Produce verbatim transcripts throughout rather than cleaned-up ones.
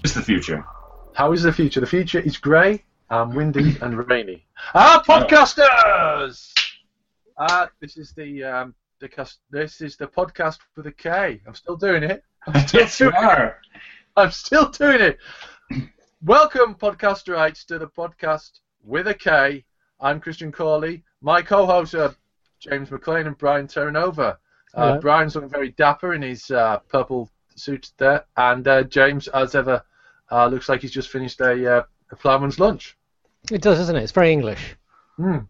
It's the future. How is the future? The future is grey, and windy, and rainy. Ah, podcasters! Uh, this is the um, the cast- This is the podcast with a K. I'm still doing it. I'm still Yes, you doing are. it. I'm still doing it. Welcome, podcasterites, to the podcast with a K. I'm Christian Corley. My co-hosts are James McLean and Brian Terranova. Uh, Brian's looking very dapper in his uh, purple suit there, and uh, James, as ever, uh, looks like he's just finished a, uh, a ploughman's lunch. It does, doesn't it? It's very English. Mm.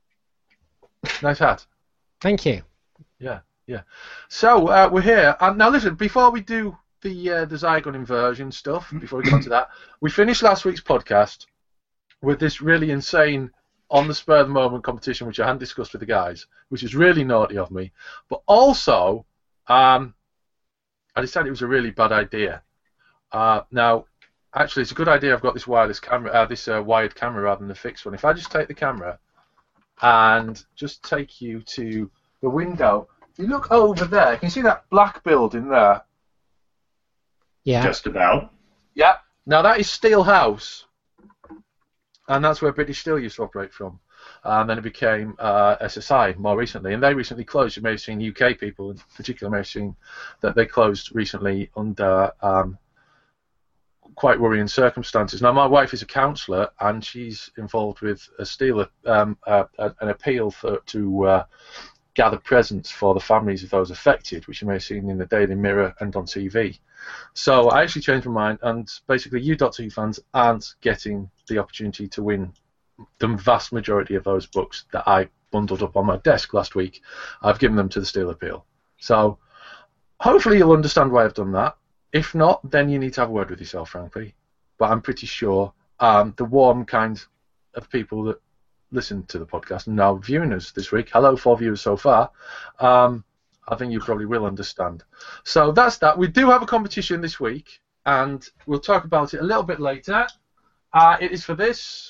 Nice hat. Thank you. Yeah, yeah. So uh, we're here, and now listen. Before we do the uh, the Zygon inversion stuff, before we get on to that, we finished last week's podcast with this really insane, on the spur of the moment competition, which I hadn't discussed with the guys, which is really naughty of me. But also, um, I decided it was a really bad idea. Uh, now, actually, it's a good idea. I've got this wireless camera, uh, this uh, wired camera rather than the fixed one. If I just take the camera and just take you to the window, if you look over there, can you see that black building there? Yeah. Just about. Yeah. Now that is Steel House, and that's where British Steel used to operate from. And then it became uh, S S I more recently, and they recently closed. You may have seen U K people, in particular, may have seen that they closed recently under um, quite worrying circumstances. Now, my wife is a counsellor, and she's involved with a steel, um, uh, an appeal for to uh, gather presents for the families of those affected, which you may have seen in the Daily Mirror and on T V. So I actually changed my mind, and basically you Doctor Who fans aren't getting the opportunity to win the vast majority of those books that I bundled up on my desk last week. I've given them to the Steel Appeal. So hopefully you'll understand why I've done that. If not, then you need to have a word with yourself, frankly. But I'm pretty sure um, the warm kind of people that listen to the podcast and now viewing us this week, hello, four viewers so far, um, I think you probably will understand. So that's that. We do have a competition this week, and we'll talk about it a little bit later. Uh, it is for this.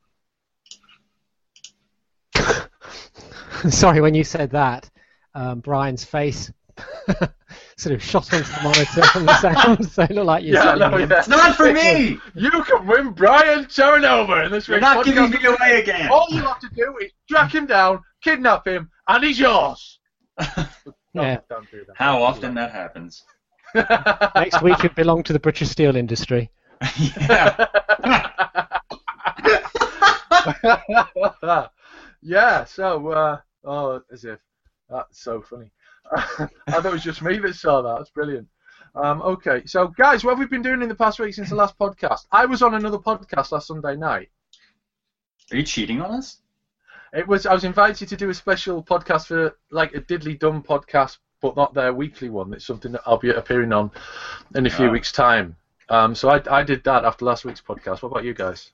Sorry, when you said that, um, Brian's face sort of shot onto the monitor from the sound, so it looked like you're Yeah, no, selling him. yeah. It's not for me! You can win Brian Terranova in this You're week's not podcast. giving me away again! All you have to do is track him down, kidnap him, and he's yours. No, Yeah. don't do that. How often that happens? Next week you belong to the British steel industry. Yeah. Yeah, so, uh, oh, as if. That's so funny. I thought it was just me that saw that. That's brilliant. Um, okay, so, guys, what have we been doing in the past week since the last podcast? I was on another podcast last Sunday night. Are you cheating on us? It was. I was invited to do a special podcast for, like, a Diddly Dum podcast, but not their weekly one. It's something that I'll be appearing on in a few Oh. weeks' time. Um, so I, I did that after last week's podcast. What about you guys?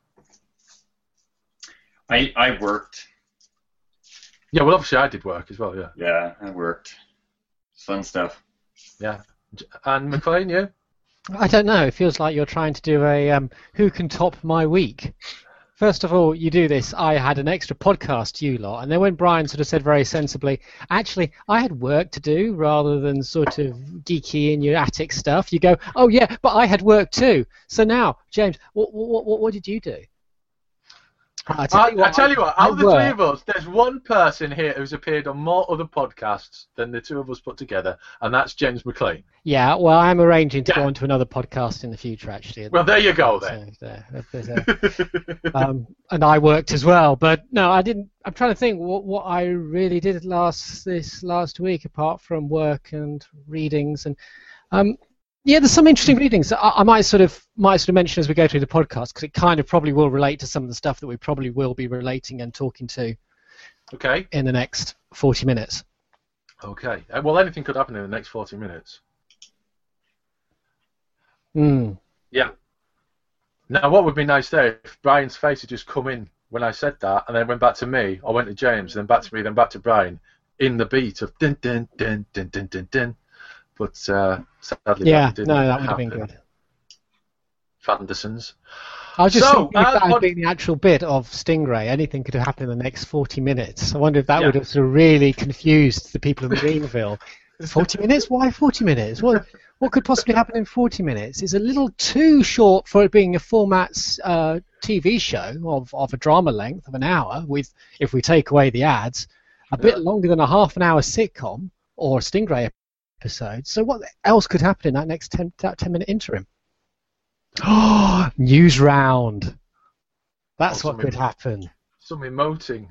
I I worked. Yeah, well, obviously I did work as well, yeah. Yeah, I worked. Fun stuff. Yeah. And McLean, you? I don't know. It feels like you're trying to do a um, who can top my week. First of all, you do this. I had an extra podcast, you lot, and then when Brian sort of said very sensibly, actually, I had work to do rather than sort of geeky in your attic stuff. You go, oh yeah, but I had work too. So now, James, what what what, what did you do? I tell I, you what, I tell you what, I out of the three work- of us, there's one person here who's appeared on more other podcasts than the two of us put together, and that's James McLean. Yeah, well, I'm arranging to Yeah. go on to another podcast in the future, actually. Well, there you go, then. So, there, there's a- um, and I worked as well, but no, I didn't. I'm trying to think what what I really did last this last week, apart from work and readings, and um, yeah, there's some interesting readings. I, I might sort of might sort of mention as we go through the podcast, because it kind of probably will relate to some of the stuff that we probably will be relating and talking to Okay. in the next forty minutes. Okay. Uh, Well, anything could happen in the next forty minutes. Mm. Yeah. Now, what would be nice there if Brian's face had just come in when I said that, and then went back to me, or went to James, then back to me, then back to Brian, in the beat of dun dun dun dun dun dun dun. But uh, sadly, Yeah, that didn't no, that would have happen. been good. Fandersons. I was just So, thinking if uh, that had what- been the actual bit of Stingray, anything could have happened in the next forty minutes. I wonder if that Yeah. would have sort of really confused the people of Greenville. forty minutes? Why forty minutes? What what could possibly happen in forty minutes is a little too short for it being a format uh, T V show of, of a drama length of an hour, with, if we take away the ads, a bit Yeah. longer than a half an hour sitcom or a Stingray episode. So what else could happen in that next ten, that ten minute interim? Oh, news round. That's Oh, what could something- happen. Some emoting.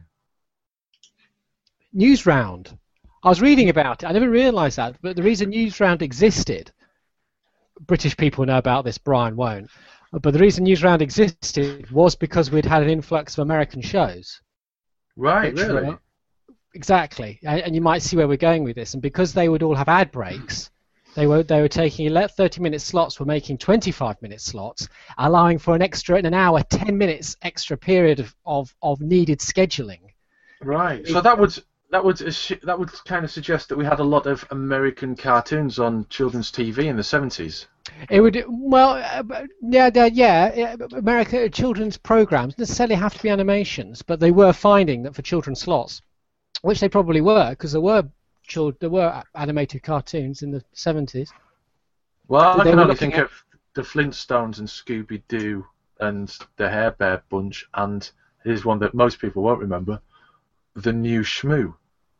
News round. I was reading about it. I never realised that, but the reason news round existed, British people know about this, Brian won't, but the reason news round existed was because we'd had an influx of American shows. Right, Which really? were- Exactly, and, and you might see where we're going with this. And because they would all have ad breaks, they were they were taking thirty minute slots, were making twenty-five minute slots, allowing for an extra in an hour, ten minutes extra period of, of, of needed scheduling. Right. So that would that would assu- that would kind of suggest that we had a lot of American cartoons on children's T V in the seventies. It would well, uh, yeah, yeah, yeah. America children's programs necessarily have to be animations, but they were finding that for children's slots, which they probably were, because there were chil- there were animated cartoons in the seventies. Well, They I can were only looking think at- of the Flintstones and Scooby Doo and the Hair Bear Bunch, and here's one that most people won't remember: The New Shmoo.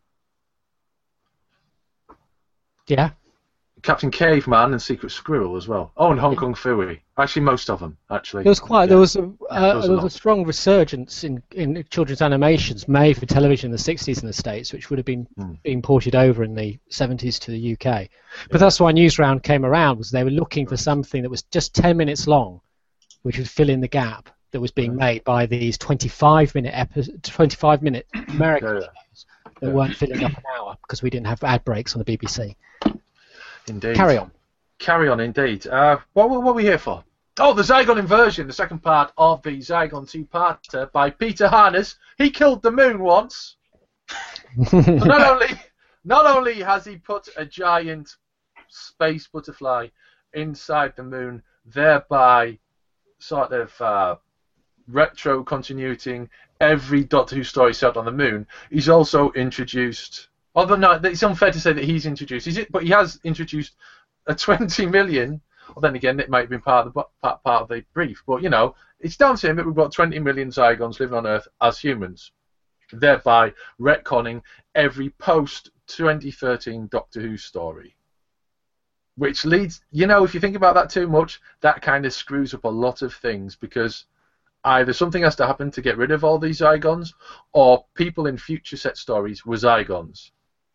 Yeah. Captain Caveman and Secret Squirrel as well. Oh, and Hong Kong Phooey. Actually, most of them. Actually, There was quite Yeah. there was a uh, there was a there was a lot. strong resurgence in, in children's animations made for television in the sixties in the States, which would have been Hmm. being ported over in the seventies to the U K. But that's why Newsround came around, was they were looking for something that was just ten minutes long, which would fill in the gap that was being made by these twenty-five minute epi- twenty-five minute American Yeah, yeah. shows that Yeah. weren't filling up an hour because we didn't have ad breaks on the B B C. Indeed. Carry on. Carry on, indeed. Uh, what, what, what are we here for? Oh, the Zygon Inversion, the second part of the Zygon two-parter by Peter Harness. He killed the moon once. But not only, not only has he put a giant space butterfly inside the moon, thereby sort of uh, retro continuing every Doctor Who story set on the moon, he's also introduced. Although no, it's unfair to say that he's introduced. He's, but he has introduced a twenty million. Well, then again, it might have been part of the part, part of the brief. But you know, it's down to him that we've got twenty million Zygons living on Earth as humans, thereby retconning every post twenty thirteen Doctor Who story. Which leads, you know, if you think about that too much, that kind of screws up a lot of things, because either something has to happen to get rid of all these Zygons, or people in future set stories were Zygons.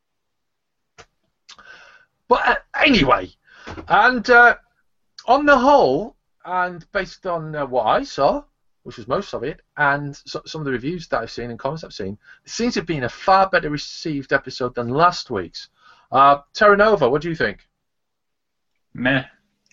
But uh, anyway, and uh, on the whole, and based on uh, what I saw, which was most of it, and so, some of the reviews that I've seen and comments I've seen, it seems to have been a far better received episode than last week's. Uh, Terra Nova, what do you think? Meh.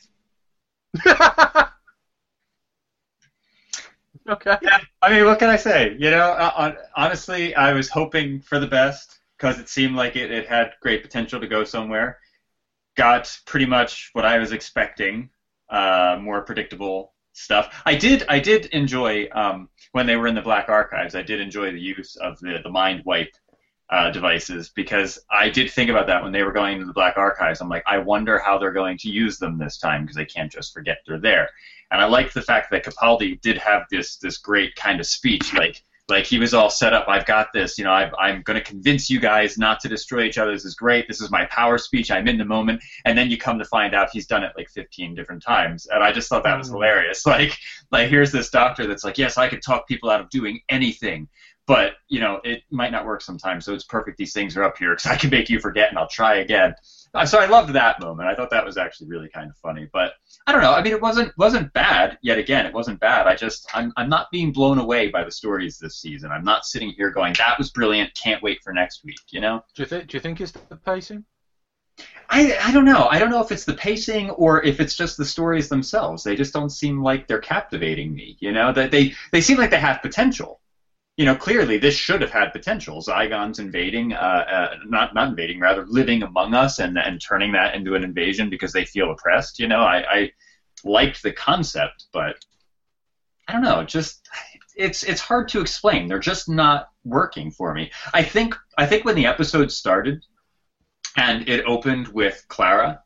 Okay. Yeah, I mean, what can I say? You know, uh, hon- honestly, I was hoping for the best because it seemed like it, it had great potential to go somewhere. Got pretty much what I was expecting, uh, more predictable stuff. I did I did enjoy, um, when they were in the Black Archives, I did enjoy the use of the, the mind wipe uh, devices, because I did think about that when they were going into the Black Archives. I'm like, I wonder how they're going to use them this time, because they can't just forget they're there. And I liked the fact that Capaldi did have this this great kind of speech, like like he was all set up. I've got this, you know. I've, I'm going to convince you guys not to destroy each other. This is great. This is my power speech. I'm in the moment. And then you come to find out he's done it like fifteen different times. And I just thought that was Mm. hilarious. Like like here's this doctor that's like, yes, I could talk people out of doing anything. But, you know, it might not work sometimes, so it's perfect these things are up here because I can make you forget and I'll try again. Uh, So I loved that moment. I thought that was actually really kind of funny. But I don't know. I mean, it wasn't wasn't bad. Yet again, it wasn't bad. I just I'm I'm not being blown away by the stories this season. I'm not sitting here going, that was brilliant. Can't wait for next week. You know. Do you think? Do you think it's the pacing? I I don't know. I don't know if it's the pacing or if it's just the stories themselves. They just don't seem like they're captivating me. You know, that they they seem like they have potential. You know, clearly this should have had potential. Zygons invading, uh, uh, not not invading, rather living among us and and turning that into an invasion because they feel oppressed. You know, I, I liked the concept, but I don't know. Just it's it's hard to explain. They're just not working for me. I think I think when the episode started and it opened with Clara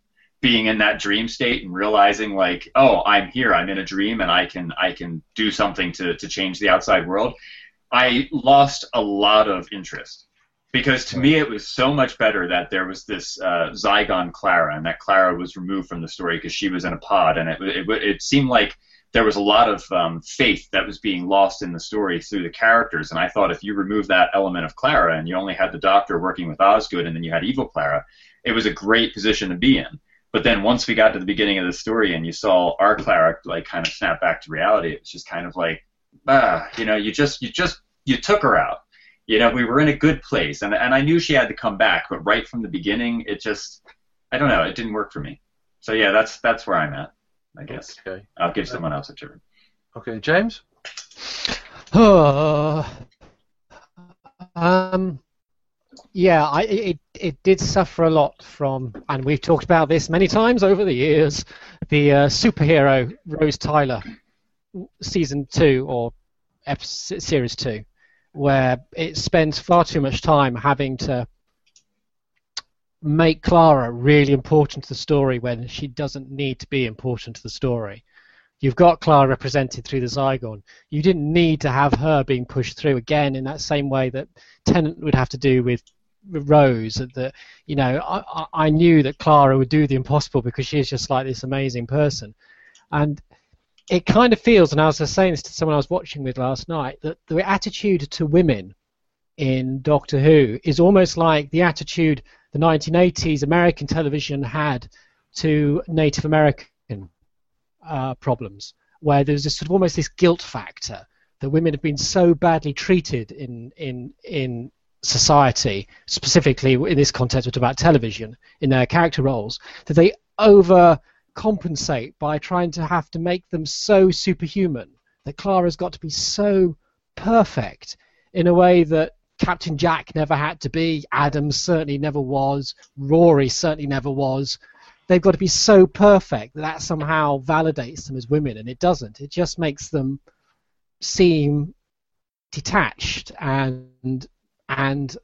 being in that dream state and realizing like, oh, I'm here, I'm in a dream, and I can I can do something to to change the outside world, I lost a lot of interest. Because to me, it was so much better that there was this uh, Zygon Clara, and that Clara was removed from the story because she was in a pod, and it, it, it seemed like there was a lot of um, faith that was being lost in the story through the characters. And I thought if you remove that element of Clara and you only had the Doctor working with Osgood and then you had evil Clara, it was a great position to be in. But then once we got to the beginning of the story and you saw our Clara like kind of snap back to reality, it was just kind of like, ah, you know, you just you just you took her out. You know, we were in a good place, and and I knew she had to come back, but right from the beginning, it just, I don't know, it didn't work for me. So yeah, that's that's where I'm at, I guess. Okay. I'll give someone else a turn. Okay, James? Oh, um, yeah, I, it it did suffer a lot from, and we've talked about this many times over the years, the uh, superhero Rose Tyler season two or episode, series two. Where it spends far too much time having to make Clara really important to the story when she doesn't need to be important to the story. You've got Clara represented through the Zygon. You didn't need to have her being pushed through again in that same way that Tennant would have to do with Rose. That, you know, I, I knew that Clara would do the impossible because she is just like this amazing person. And it kind of feels, and I was saying this to someone I was watching with last night, that the attitude to women in Doctor Who is almost like the attitude the nineteen eighties American television had to Native American uh, problems, where there's this sort of almost this guilt factor that women have been so badly treated in in in society, specifically in this context, we're talking about television, in their character roles, that they over compensate by trying to have to make them so superhuman, that Clara's got to be so perfect in a way that Captain Jack never had to be, Adam certainly never was, Rory certainly never was. They've got to be so perfect that that somehow validates them as women, and it doesn't. It just makes them seem detached and and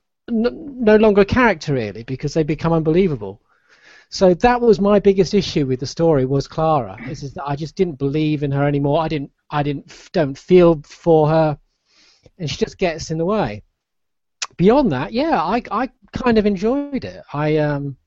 n- no longer a character really, because they become unbelievable. So that was my biggest issue with the story, was Clara. Is, is that I just didn't believe in her anymore. I didn't, I didn't, don't feel for her, and she just gets in the way. Beyond that, yeah, I, I kind of enjoyed it. I, um,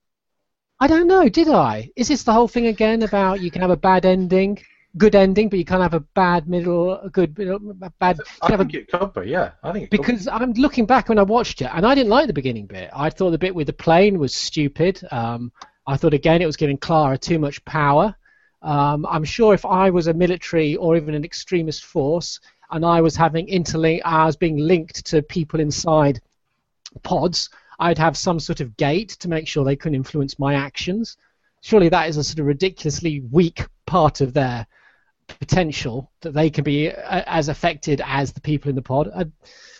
I don't know, did I? Is this the whole thing again about you can have a bad ending, good ending, but you can't have a bad middle, a good middle, a bad. I think a, it could be, yeah. I think it because could be. I'm looking back when I watched it, and I didn't like the beginning bit. I thought the bit with the plane was stupid. Um, I thought again it was giving Clara too much power. Um, I'm sure if I was a military or even an extremist force, and I was having interlink, I was being linked to people inside pods, I'd have some sort of gate to make sure they couldn't influence my actions. Surely that is a sort of ridiculously weak part of their potential, that they can be as affected as the people in the pod. I,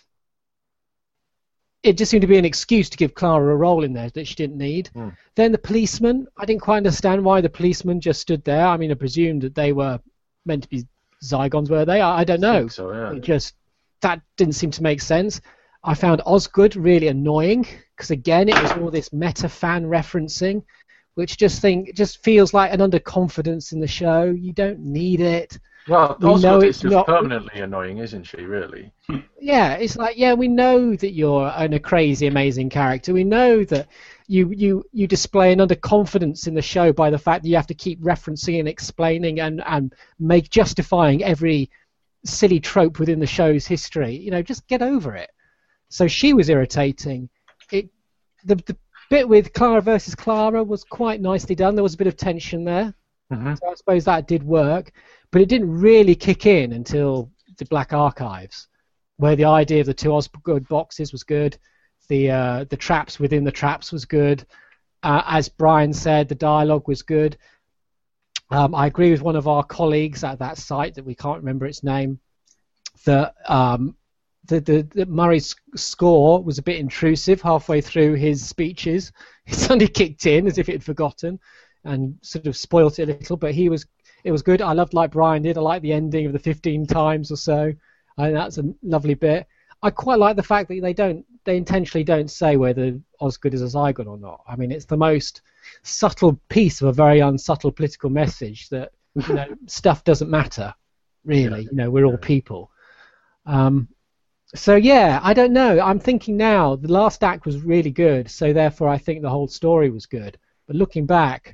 it just seemed to be an excuse to give Clara a role in there that she didn't need. Mm. Then the policeman, I didn't quite understand why the policeman just stood there. I mean, I presumed that they were meant to be Zygons, were they? I, I don't know. I think so, yeah. It just, that didn't seem to make sense. I found Osgood really annoying, because again, it was all this meta fan referencing, which just think just feels like an underconfidence in the show. You don't need it. Well, we also know it's it's just not permanently annoying, isn't she, really? Yeah, it's like, yeah, we know that you're an, a crazy, amazing character. We know that you, you, you display an underconfidence in the show by the fact that you have to keep referencing and explaining and, and make justifying every silly trope within the show's history. You know, just get over it. So she was irritating. It the the bit with Clara versus Clara was quite nicely done. There was a bit of tension there. Mm-hmm. So I suppose that did work, but it didn't really kick in until the Black Archives, where the idea of the two Osgood boxes was good. The uh, the traps within the traps was good. Uh, as Brian said, the dialogue was good. Um, I agree with one of our colleagues at that site that we can't remember its name, that um, The, the, the Murray's score was a bit intrusive halfway through his speeches. He suddenly kicked in as if it had forgotten and sort of spoilt it a little, but he was it was good. I loved, like Brian did, I liked the ending of the fifteen times or so. I think that's a lovely bit. I quite like the fact that they don't they intentionally don't say whether Osgood is a Zygon or not. I mean, it's the most subtle piece of a very unsubtle political message that, you know, stuff doesn't matter, really. Yeah. You know, we're all people. Um, so, yeah, I don't know. I'm thinking now, the last act was really good, so therefore I think the whole story was good. But looking back,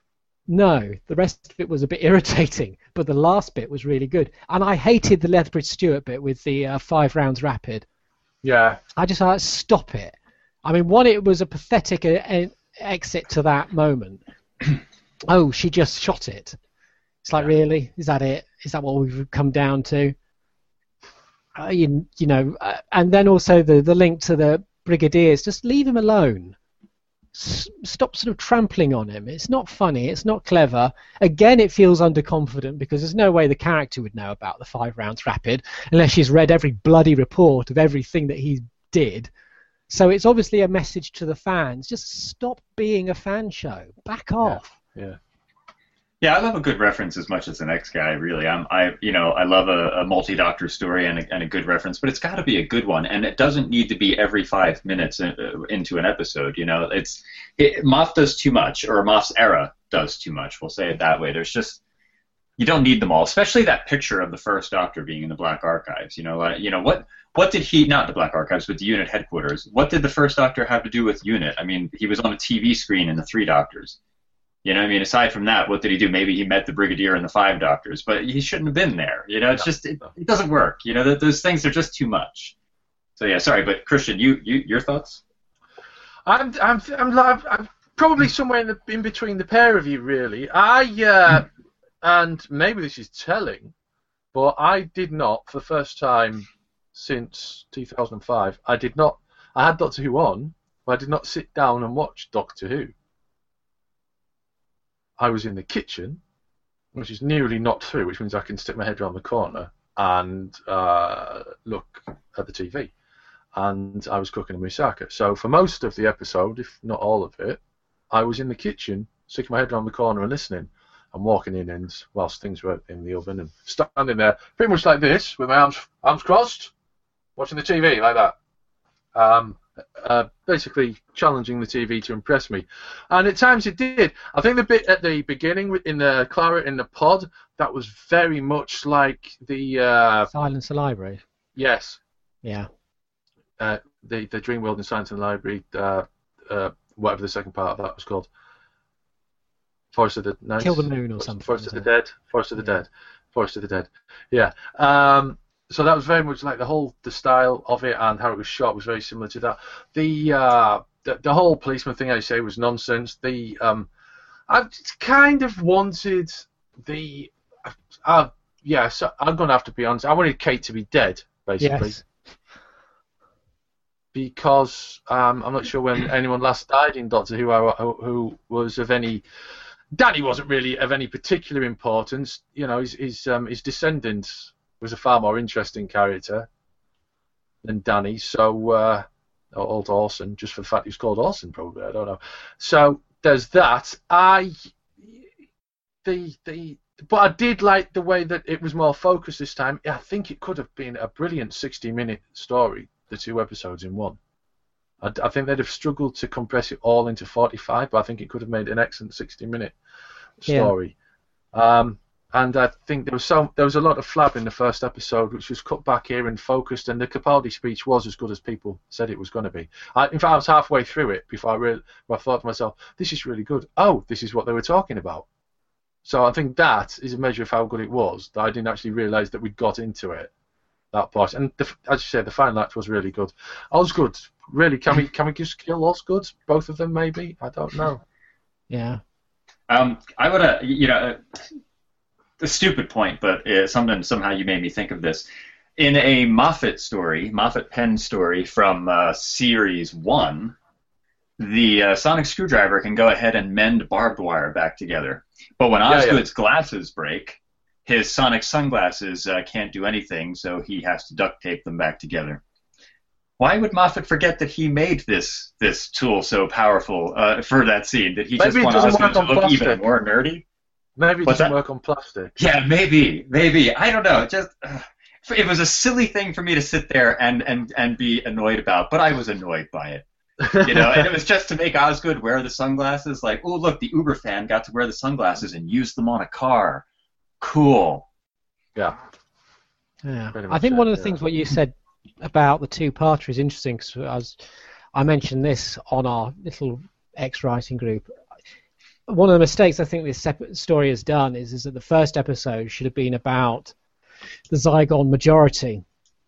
no, the rest of it was a bit irritating, but the last bit was really good. And I hated the Lethbridge Stewart bit with the uh, five rounds rapid. Yeah. I just thought, stop it. I mean, one, it was a pathetic uh, exit to that moment. Oh, she just shot it. It's like, yeah. Really? Is that it? Is that what we've come down to? Uh, you, you know, uh, and then also the, the link to the Brigadiers, just leave him alone. S- stop sort of trampling on him. It's not funny. It's not clever. Again, it feels underconfident because there's no way the character would know about the five rounds rapid unless she's read every bloody report of everything that he did. So it's obviously a message to the fans. Just stop being a fan show. Back off. Yeah. yeah. Yeah, I love a good reference as much as the next guy. Really, I'm, I, you know, I love a, a multi-doctor story and a, and a good reference, but it's got to be a good one, and it doesn't need to be every five minutes in, uh, into an episode. You know, it's it, Moff does too much, or Moff's era does too much. We'll say it that way. There's just you don't need them all, especially that picture of the first Doctor being in the Black Archives. You know, uh, you know what what did he not the Black Archives, but the unit headquarters? What did the first Doctor have to do with unit? I mean, he was on a T V screen in the Three Doctors. You know, I mean, aside from that, what did he do? Maybe he met the Brigadier and the Five Doctors, but he shouldn't have been there. You know, it's just it, it doesn't work. You know, th- those things are just too much. So yeah, sorry, but Christian, you, you your thoughts? I'm I'm I'm, I'm, I'm probably somewhere in, the, in between the pair of you, really. I uh, and maybe this is telling, but I did not, for the first time since two thousand five, I did not. I had Doctor Who on, but I did not sit down and watch Doctor Who. I was in the kitchen, which is nearly not through, which means I can stick my head around the corner and uh, look at the T V. And I was cooking a moussaka. So for most of the episode, if not all of it, I was in the kitchen, sticking my head around the corner and listening, and walking in, and whilst things were in the oven, and standing there, pretty much like this, with my arms arms crossed, watching the T V like that. Um, Uh, basically challenging the T V to impress me, and at times it did. I think the bit at the beginning in the Clara in the pod, that was very much like the uh, Silence the Library. Yes. Yeah. Uh, the the Dream World in Silence in the Library, uh, uh, whatever the second part of that was called. Forest of the Night. Kill the Moon or something. Forest of the Dead. Forest of the Dead. Forest of the Dead. Yeah. Um, So that was very much like the whole the style of it and how it was shot was very similar to that. The uh, the, the whole policeman thing I say was nonsense. The um, I kind of wanted the uh, yeah. So I'm gonna have to be honest. I wanted Kate to be dead basically. Yes. Because um, I'm not sure when anyone last died in Doctor Who who, who was of any. Danny wasn't really of any particular importance. You know, his his um, his descendants was a far more interesting character than Danny, so uh, or old Orson, just for the fact he was called Orson, probably. I don't know. So there's that. I the the but I did like the way that it was more focused this time. I think it could have been a brilliant sixty-minute story, the two episodes in one. I, I think they'd have struggled to compress it all into forty-five, but I think it could have made an excellent sixty-minute story. Yeah. Um, And I think there was some, there was a lot of flab in the first episode, which was cut back here and focused. And the Capaldi speech was as good as people said it was going to be. I, in fact, I was halfway through it before I, really, I thought to myself, "This is really good. Oh, this is what they were talking about." So I think that is a measure of how good it was. That I didn't actually realise that we'd got into it, that part. And the, as you said, the final act was really good. Osgood, really, can we can we just kill Osgood? Both of them, maybe. I don't know. Yeah. Um, I would, uh, you know. Uh, A stupid point, but uh, something somehow you made me think of this. In a Moffat story, Moffat Penn story from uh, series one, the uh, sonic screwdriver can go ahead and mend barbed wire back together. But when yeah, Osgood's yeah. glasses break, his sonic sunglasses uh, can't do anything, so he has to duct tape them back together. Why would Moffat forget that he made this this tool so powerful uh, for that scene? Did he Maybe just want Osgood to look plastic. even more nerdy? Maybe it What's doesn't that? work on plastic. Yeah, maybe, maybe. I don't know. Just uh, it was a silly thing for me to sit there and, and, and be annoyed about, but I was annoyed by it. You know, and it was just to make Osgood wear the sunglasses. Like, oh, look, the Uber fan got to wear the sunglasses and use them on a car. Cool. Yeah. Yeah. Pretty I much think it, one of the yeah. things what you said about the two-parter is interesting because I, was, I mentioned this on our little X-writing group. One of the mistakes I think this sep- story has done is, is that the first episode should have been about the Zygon majority,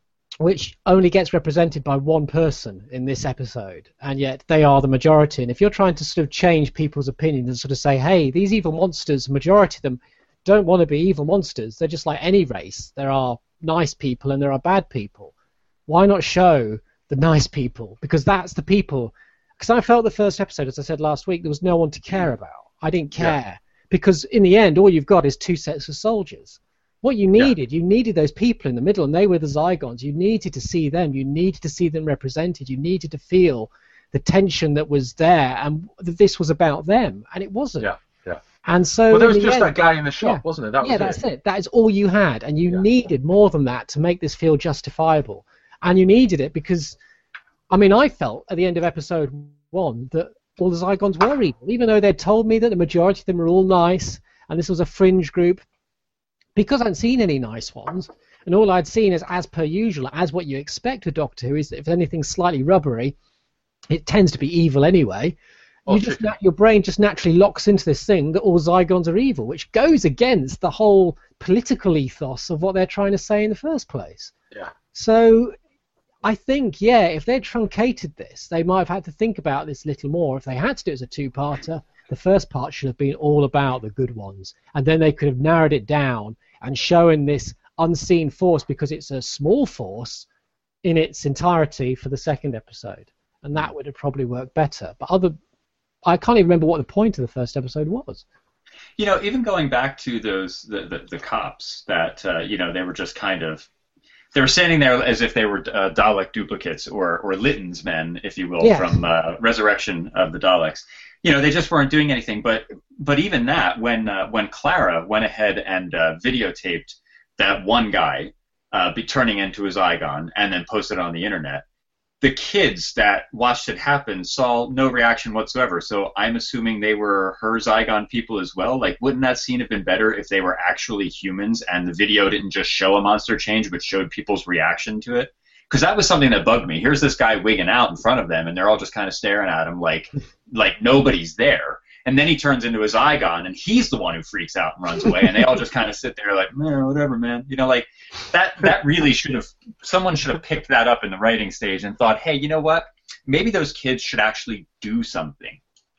which only gets represented by one person in this episode, and yet they are the majority. And if you're trying to sort of change people's opinions and sort of say, hey, these evil monsters, the majority of them don't want to be evil monsters. They're just like any race. There are nice people and there are bad people. Why not show the nice people? Because that's the people. Because I felt the first episode, as I said last week, there was no one to care about. I didn't care. Yeah. Because in the end, all you've got is two sets of soldiers. What you needed, yeah. you needed those people in the middle, and they were the Zygons. You needed to see them. You needed to see them represented. You needed to feel the tension that was there, and that this was about them, and it wasn't. Yeah, yeah. And so, well, there was the just end, that guy in the shop, yeah, wasn't it? That was yeah, it. that's it. That is all you had, and you yeah. needed more than that to make this feel justifiable. And you needed it because, I mean, I felt at the end of episode one that all the Zygons were evil, even though they'd told me that the majority of them were all nice, and this was a fringe group. Because I hadn't seen any nice ones, and all I'd seen is, as per usual, as what you expect with Doctor Who, is that if anything's slightly rubbery, it tends to be evil anyway. Oh, you just na- your brain just naturally locks into this thing that all Zygons are evil, which goes against the whole political ethos of what they're trying to say in the first place. Yeah. So I think, yeah, if they'd truncated this, they might have had to think about this a little more. If they had to do it as a two-parter, the first part should have been all about the good ones, and then they could have narrowed it down and shown this unseen force, because it's a small force, in its entirety for the second episode, and that would have probably worked better. But other, I can't even remember what the point of the first episode was. You know, even going back to those the the, the cops that uh, you know, they were just kind of, they were standing there as if they were uh, Dalek duplicates or or Litton's men, if you will, yeah. from uh, Resurrection of the Daleks. You know, they just weren't doing anything. But but even that, when uh, when Clara went ahead and uh, videotaped that one guy uh, be turning into a Zygon and then posted it on the internet, the kids that watched it happen saw no reaction whatsoever. So I'm assuming they were her Zygon people as well. Like, wouldn't that scene have been better if they were actually humans and the video didn't just show a monster change but showed people's reaction to it? Because that was something that bugged me. Here's this guy wigging out in front of them, and they're all just kind of staring at him like like nobody's there. And then he turns into a Zygon, and he's the one who freaks out and runs away, and they all just kind of sit there like, man, whatever, man. You know, like, that that really should have, someone should have picked that up in the writing stage and thought, hey, you know what? Maybe those kids should actually do something.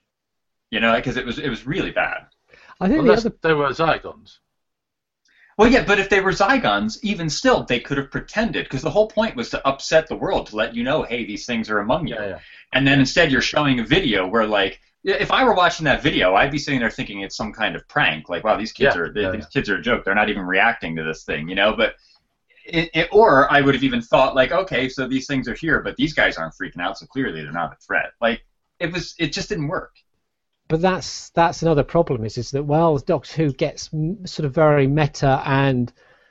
You know, because it was it was really bad. I think Unless the other... they were Zygons. Well, yeah, but if they were Zygons, even still, they could have pretended, because the whole point was to upset the world, to let you know, hey, these things are among you. Yeah, yeah. And then instead you're showing a video where, like, if I were watching that video, I'd be sitting there thinking it's some kind of prank. Like, wow, these kids Yeah, are yeah, these yeah. kids are a joke. They're not even reacting to this thing, you know? But it, it, or I would have even thought, like, okay, so these things are here, but these guys aren't freaking out, so clearly they're not a threat. Like, it was, it just didn't work. But that's that's another problem, is is that, well, Doctor Who gets m- sort of very meta and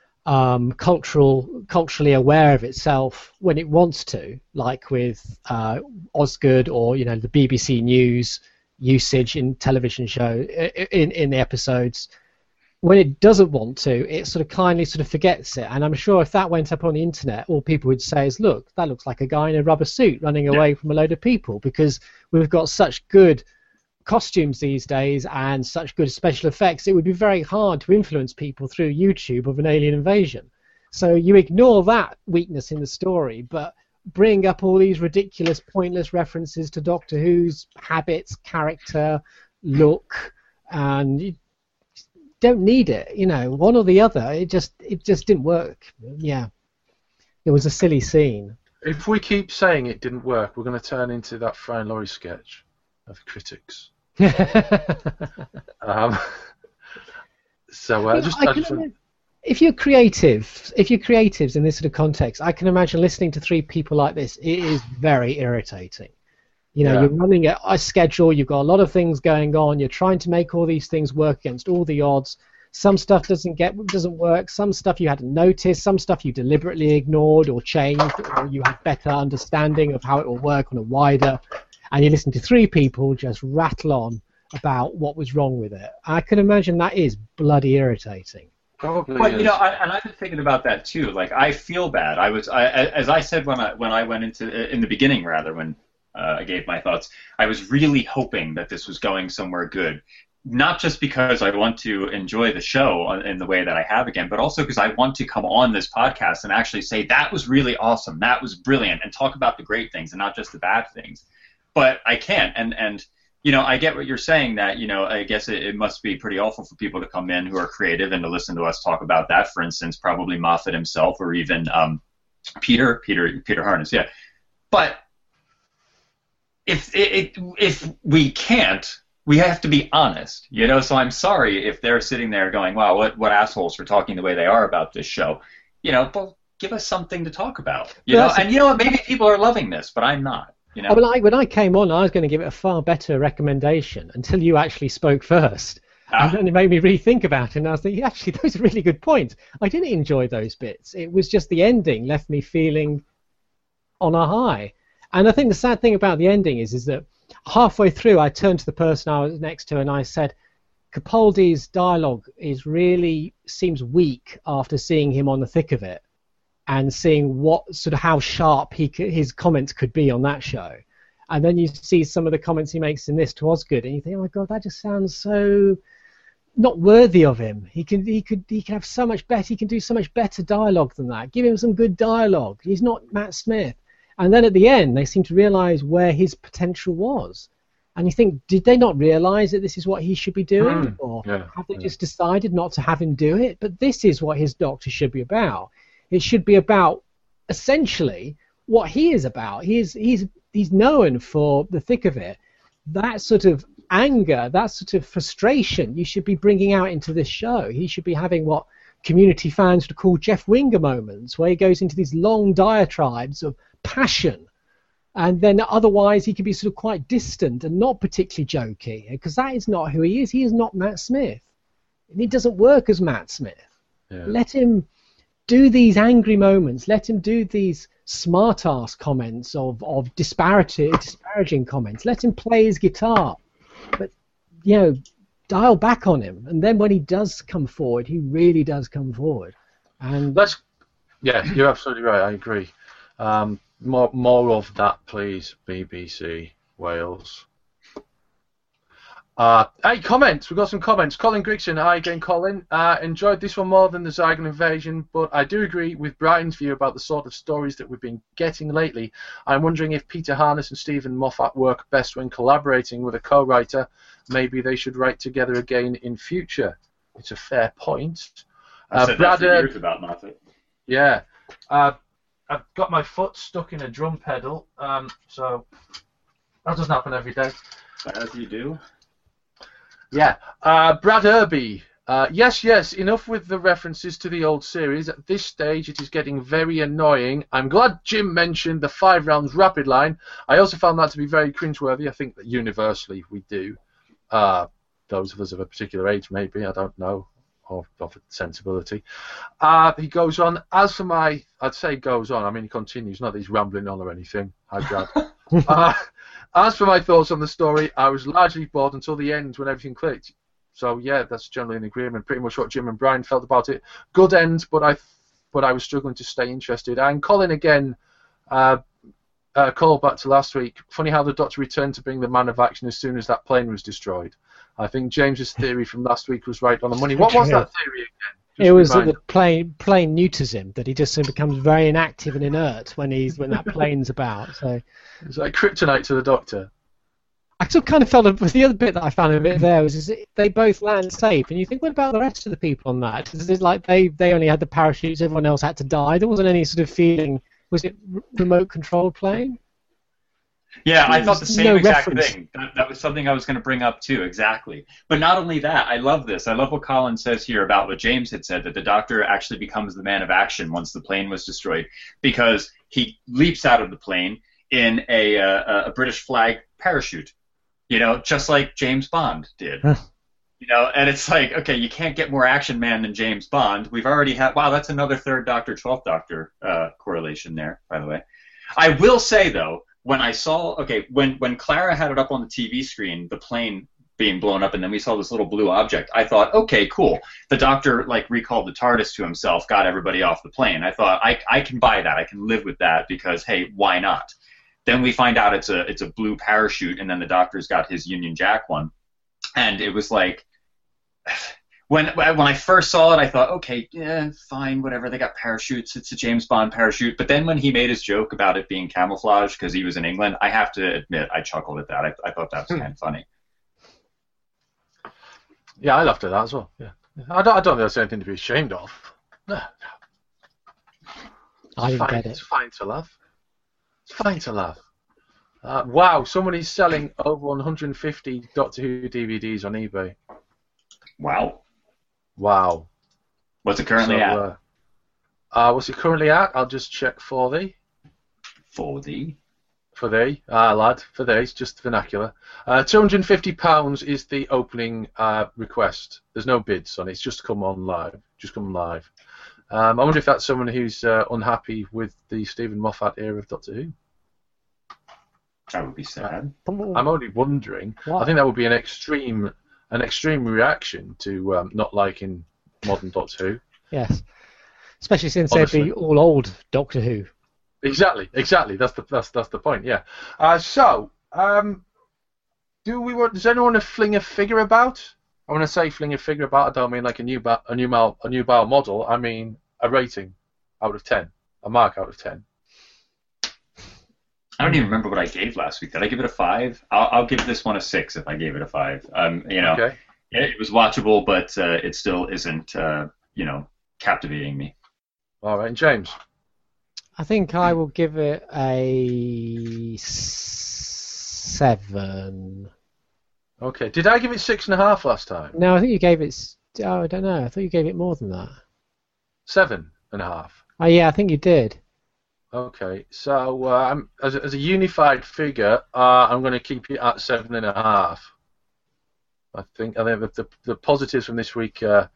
um, cultural, culturally aware of itself when it wants to, like with uh, Osgood, or, you know, the B B C News usage in television show in in the episodes. When it doesn't want to, it sort of kindly sort of forgets it. And I'm sure if that went up on the internet, all people would say is, look, that looks like a guy in a rubber suit running away from a load of people, because we've got such good costumes these days and such good special effects. It would be very hard to influence people through YouTube of an alien invasion. So you ignore that weakness in the story, but bring up all these ridiculous, pointless references to Doctor Who's habits, character, look, and you don't need it. You know, one or the other. It just, it just didn't work. Yeah, it was a silly scene. If we keep saying it didn't work, we're going to turn into that Fran Laurie sketch of critics. um, so uh, You know, just, I I can just want- imagine- if you're creative, if you're creatives in this sort of context, I can imagine listening to three people like this. It is very irritating. You know, Yeah. you're running a, a schedule. You've got a lot of things going on. You're trying to make all these things work against all the odds. Some stuff doesn't get doesn't work. Some stuff you hadn't noticed. Some stuff you deliberately ignored or changed, or you had better understanding of how it will work on a wider. and you listen to three people just rattle on about what was wrong with it. I can imagine that is bloody irritating. Probably. But is. you know, I, and I've been thinking about that too. Like, I feel bad. I was, I, as I said when I when I went into in the beginning, rather when uh, I gave my thoughts, I was really hoping that this was going somewhere good. Not just because I want to enjoy the show in the way that I have again, but also because I want to come on this podcast and actually say that was really awesome, that was brilliant, and talk about the great things and not just the bad things. But I can't, and and you know, I get what you're saying, that, you know, I guess it, it must be pretty awful for people to come in who are creative and to listen to us talk about that. For instance, probably Moffat himself, or even um, Peter, Peter, Peter Harness, yeah. But if it, if we can't, we have to be honest, you know. So I'm sorry if they're sitting there going, "Wow, what what assholes for talking the way they are about this show," you know. But give us something to talk about, you Well, know. And you know what? Maybe people are loving this, but I'm not. You know. Oh, well, I, when I came on, I was going to give it a far better recommendation until you actually spoke first. Ah. And then it made me really think about it, and I was thinking, actually, those are really good points. I didn't enjoy those bits. It was just the ending left me feeling on a high. And I think the sad thing about the ending is, is that halfway through, I turned to the person I was next to and I said, Capaldi's dialogue is really seems weak after seeing him on the thick of it and seeing what sort of how sharp he could, his comments could be on that show. And then you see some of the comments he makes in this to Osgood, and you think, oh my God, that just sounds so not worthy of him. He can he could he can have so much better. He can do so much better dialogue than that. Give him some good dialogue. He's not Matt Smith. And then at the end, they seem to realise where his potential was. And you think, did they not realise that this is what he should be doing? Mm, or yeah, have they yeah. just decided not to have him do it? But this is what his Doctor should be about. It should be about, essentially, what he is about. He is, he's, he's known for the thick of it. That sort of anger, that sort of frustration you should be bringing out into this show. He should be having what community fans would call Jeff Winger moments, where he goes into these long diatribes of passion, and then otherwise he can be sort of quite distant and not particularly jokey, because that is not who he is. He is not Matt Smith, and he doesn't work as Matt Smith. Yeah. Let him do these angry moments, let him do these smart-ass comments of, of disparity, disparaging comments, let him play his guitar, but, you know, dial back on him, and then when he does come forward, he really does come forward. And Let's, yeah, you're absolutely right, I agree. Um, More, more of that, please, B B C Wales. Uh, hey, comments. We've got some comments. Colin Grigson, hi again, Colin. Uh, enjoyed this one more than the Zygon invasion, but I do agree with Brian's view about the sort of stories that we've been getting lately. I'm wondering if Peter Harness and Stephen Moffat work best when collaborating with a co-writer. Maybe they should write together again in future. It's a fair point. I Uh, said Brad, that for uh, years about Moffat. yeah. Uh, I've got my foot stuck in a drum pedal, um, so that doesn't happen every day. As you do. Yeah. Uh, Brad Irby. Uh, yes, yes, enough with the references to the old series. At this stage, it is getting very annoying. I'm glad Jim mentioned the five rounds rapid line. I also found that to be very cringeworthy. I think that universally we do. Uh, those of us of a particular age, maybe, I don't know, of, of sensibility. Uh, he goes on, as for my, I'd say goes on, I mean he continues, not that he's rambling on or anything. Hi, Brad. uh, as for my thoughts on the story, I was largely bored until the end when everything clicked. So yeah, that's generally an agreement. Pretty much what Jim and Brian felt about it. Good end, but I, but I was struggling to stay interested. And Colin again, uh, uh, call back to last week. Funny how the Doctor returned to being the man of action as soon as that plane was destroyed. I think James's theory from last week was right on the money. What was that theory again? Just it was that remind- the plane plane neuters him, that he just sort of becomes very inactive and inert when he's when that plane's about. So It's like kryptonite to the Doctor. I sort of kind of felt it, the other bit that I found a bit there was is it, they both land safe, and you think, what about the rest of the people on that? Is it like they, they only had the parachutes, everyone else had to die? There wasn't any sort of feeling. Was it r- remote controlled plane? Yeah, I thought the same No exact reference. thing. That, that was something I was going to bring up too, exactly. But not only that, I love this. I love what Colin says here about what James had said, that the Doctor actually becomes the man of action once the plane was destroyed, because he leaps out of the plane in a, uh, a British flag parachute, you know, just like James Bond did. Huh. You know, and it's like, okay, you can't get more action man than James Bond. We've already had, wow, that's another third Doctor, twelfth Doctor uh, correlation there, by the way. I will say, though, when I saw, okay, when, when Clara had it up on the T V screen, the plane being blown up, and then we saw this little blue object, I thought, okay, cool. The Doctor, like, recalled the TARDIS to himself, got everybody off the plane. I thought, I, I can buy that. I can live with that because, hey, why not? Then we find out it's a it's a blue parachute, and then the Doctor's got his Union Jack one. And it was like, when when I first saw it, I thought, okay, yeah, fine, whatever. They got parachutes. It's a James Bond parachute. But then when he made his joke about it being camouflage because he was in England, I have to admit, I chuckled at that. I, I thought that was kind of funny. Yeah, I laughed at that as well. Yeah, I don't. I don't think that's anything to be ashamed of. No, no. I didn't fine, get it. It's fine to laugh. It's fine to laugh. Uh, wow, somebody's selling over one hundred fifty Doctor Who D V Ds on eBay. Wow. Wow. What's it currently so, at? Uh, uh, what's it currently at? I'll just check for thee. For thee? For thee, ah lad, for thee, it's just vernacular. Uh, two hundred and fifty pounds is the opening uh, request. There's no bids on it. It's just come on live. Just come live. Um, I wonder if that's someone who's uh, unhappy with the Stephen Moffat era of Doctor Who. That would be sad. I'm only wondering. What? I think that would be an extreme, an extreme reaction to um, not liking modern Doctor Who. Yes. Especially since Honestly. they'd be all old Doctor Who. Exactly, exactly. That's the that's that's the point. Yeah. Uh, so, um, do we want? Does anyone want to fling a figure about? I want to say fling a figure about. I don't mean like a new ba- a new mal- a new bow model. I mean a rating out of ten, a mark out of ten. I don't even remember what I gave last week. Did I give it a five? I'll, I'll give this one a six if I gave it a five. Um, you know, Okay. it, it was watchable, but uh, it still isn't, uh, you know, captivating me. All right, and James. I think I will give it a seven. Okay. Did I give it six and a half last time? No, I think you gave it. s- Oh, I don't know. I thought you gave it more than that. Seven and a half. Oh, yeah, I think you did. Okay. So uh, I'm, as a, as a unified figure, uh, I'm going to keep it at seven and a half. I think. I think the the, the positives from this week. Uh,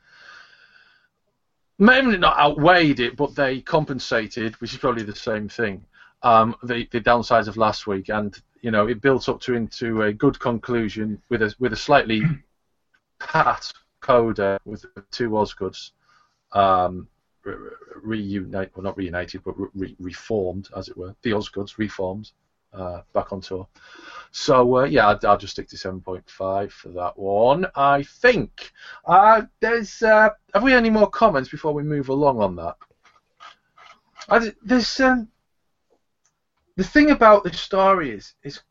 Maybe not outweighed it, but they compensated, which is probably the same thing. Um, the the downsides of last week, and you know, it built up to into a good conclusion with a with a slightly pat coda with the two Osgoods um, re- reunite, well not reunited, but re- reformed, as it were. The Osgoods reformed uh, back on tour. So uh, yeah, I'll, I'll just stick to seven point five for that one. I think. Uh, there's. Uh, have we any more comments before we move along on that? I, there's. Um, the thing about the story is, is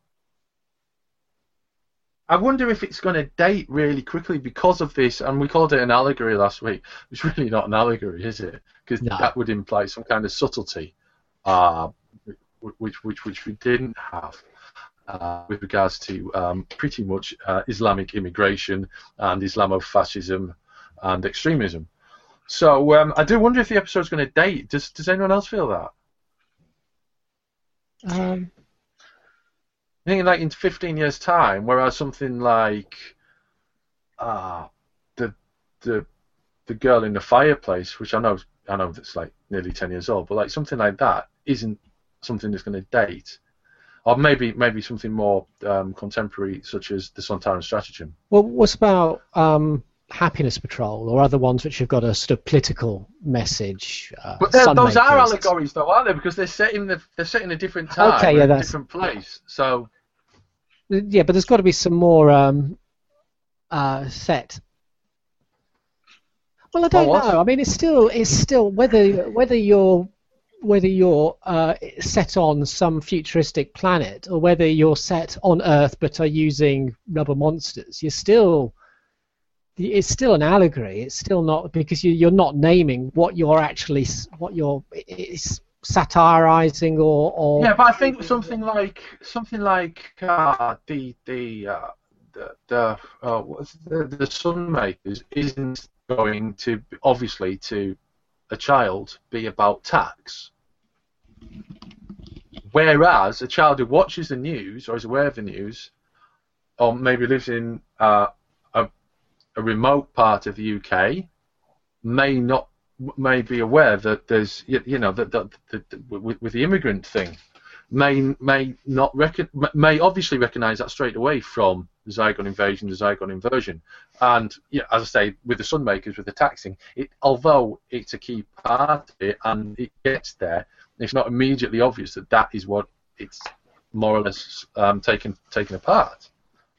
I wonder if it's going to date really quickly because of this. And we called it an allegory last week. It's really not an allegory, is it? Because No. that would imply some kind of subtlety, uh, which which which we didn't have. Uh, with regards to um, pretty much uh, Islamic immigration and Islamofascism and extremism. So um, I do wonder if the episode's going to date. Does Does anyone else feel that? Um, I think like in fifteen years' time, whereas something like uh, the the the girl in the fireplace, which I know I know that's like nearly ten years old, but like something like that isn't something that's going to date. Or maybe maybe something more um, contemporary, such as the Sontaran Stratagem. well, what about um, Happiness Patrol or other ones which have got a sort of political message? Uh, But they're- those are Sunmakers? allegories, though, aren't they? Because they're set in the they're set in a different time, Okay, or yeah, a that's- different place. So Yeah, but there's got to be some more um, uh, set. Well, I don't what? know. I mean, it's still it's still whether whether you're whether you're uh, set on some futuristic planet or whether you're set on Earth but are using rubber monsters, you're still it's still an allegory. It's still not because you, you're not naming what you're actually s- what you're it's satirizing or, or yeah, but I think something like something like uh, the the uh, the the, uh, what's the the Sunmakers isn't going to obviously to a child be about tax. Whereas a child who watches the news or is aware of the news, or maybe lives in uh, a, a remote part of the U K, may not may be aware that there's you, you know that, that, that, that with, with the immigrant thing, may may not rec- may obviously recognise that straight away from the Zygon invasion, the Zygon inversion, and yeah, as I say, with the Sunmakers, with the taxing, it, although it's a key part of it and it gets there, it's not immediately obvious that that is what it's more or less um, taken taken apart.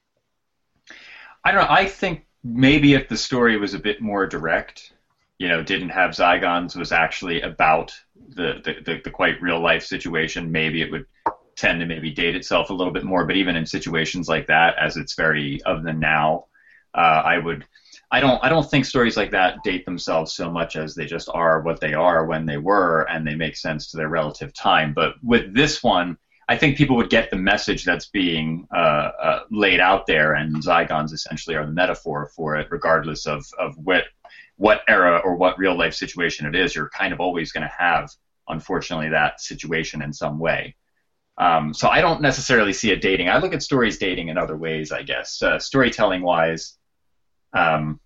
I don't know. I think maybe if the story was a bit more direct, you know, didn't have Zygons, was actually about the, the, the, the quite real life situation, maybe it would tend to maybe date itself a little bit more. But even in situations like that, as it's very of the now, uh, I would, I don't, I don't think stories like that date themselves so much as they just are what they are when they were, and they make sense to their relative time. But with this one, I think people would get the message that's being uh, uh, laid out there, and Zygons essentially are the metaphor for it, regardless of, of what what era or what real life situation it is. You're kind of always going to have, unfortunately, that situation in some way. Um, so I don't necessarily see it dating. I look at stories dating in other ways, I guess. Uh, storytelling wise, um,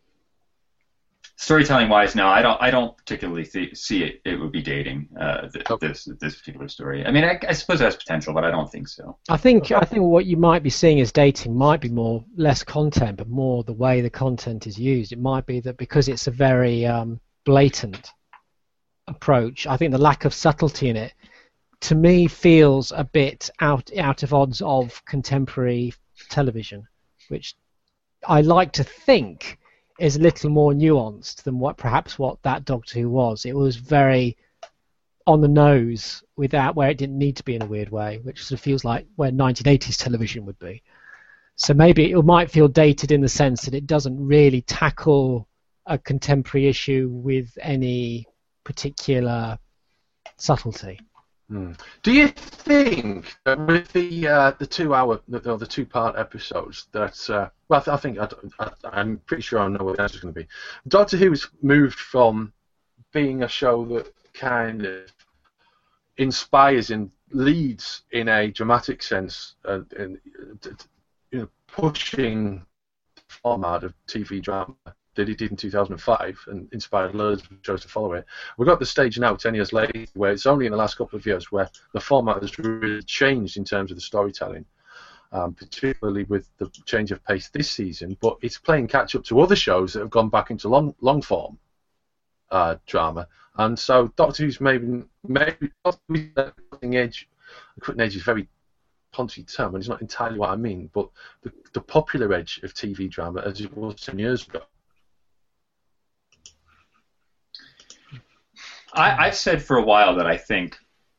storytelling wise, no, I don't. I don't particularly th- see it. It would be dating uh, th- Okay. this this particular story. I mean, I, I suppose it has potential, but I don't think so. I think I think what you might be seeing as dating might be more less content, but more the way the content is used. It might be that because it's a very um, blatant approach, I think the lack of subtlety in it, to me, feels a bit out out of odds of contemporary television, which I like to think is a little more nuanced than what perhaps what that Doctor Who was. It was very on the nose without where it didn't need to be in a weird way, which sort of feels like where nineteen eighties television would be. So maybe it might feel dated in the sense that it doesn't really tackle a contemporary issue with any particular subtlety. Hmm. Do you think that with the uh, the two hour the, the two part episodes that uh, well I think I, I, I'm pretty sure I know what the answer is going to be. Doctor Who's moved from being a show that kind of inspires and leads in a dramatic sense, uh, in, you know, pushing the format of T V drama that it did in two thousand five and inspired loads of shows to follow it. We've got the stage now, ten years later, where it's only in the last couple of years where the format has really changed in terms of the storytelling, um, particularly with the change of pace this season, but it's playing catch up to other shows that have gone back into long, long form uh, drama. And so Doctor Who's maybe, maybe the cutting edge, the cutting edge is a very punchy term, and it's not entirely what I mean, but the, the popular edge of T V drama as it was ten years ago. I, I've said for a while that I think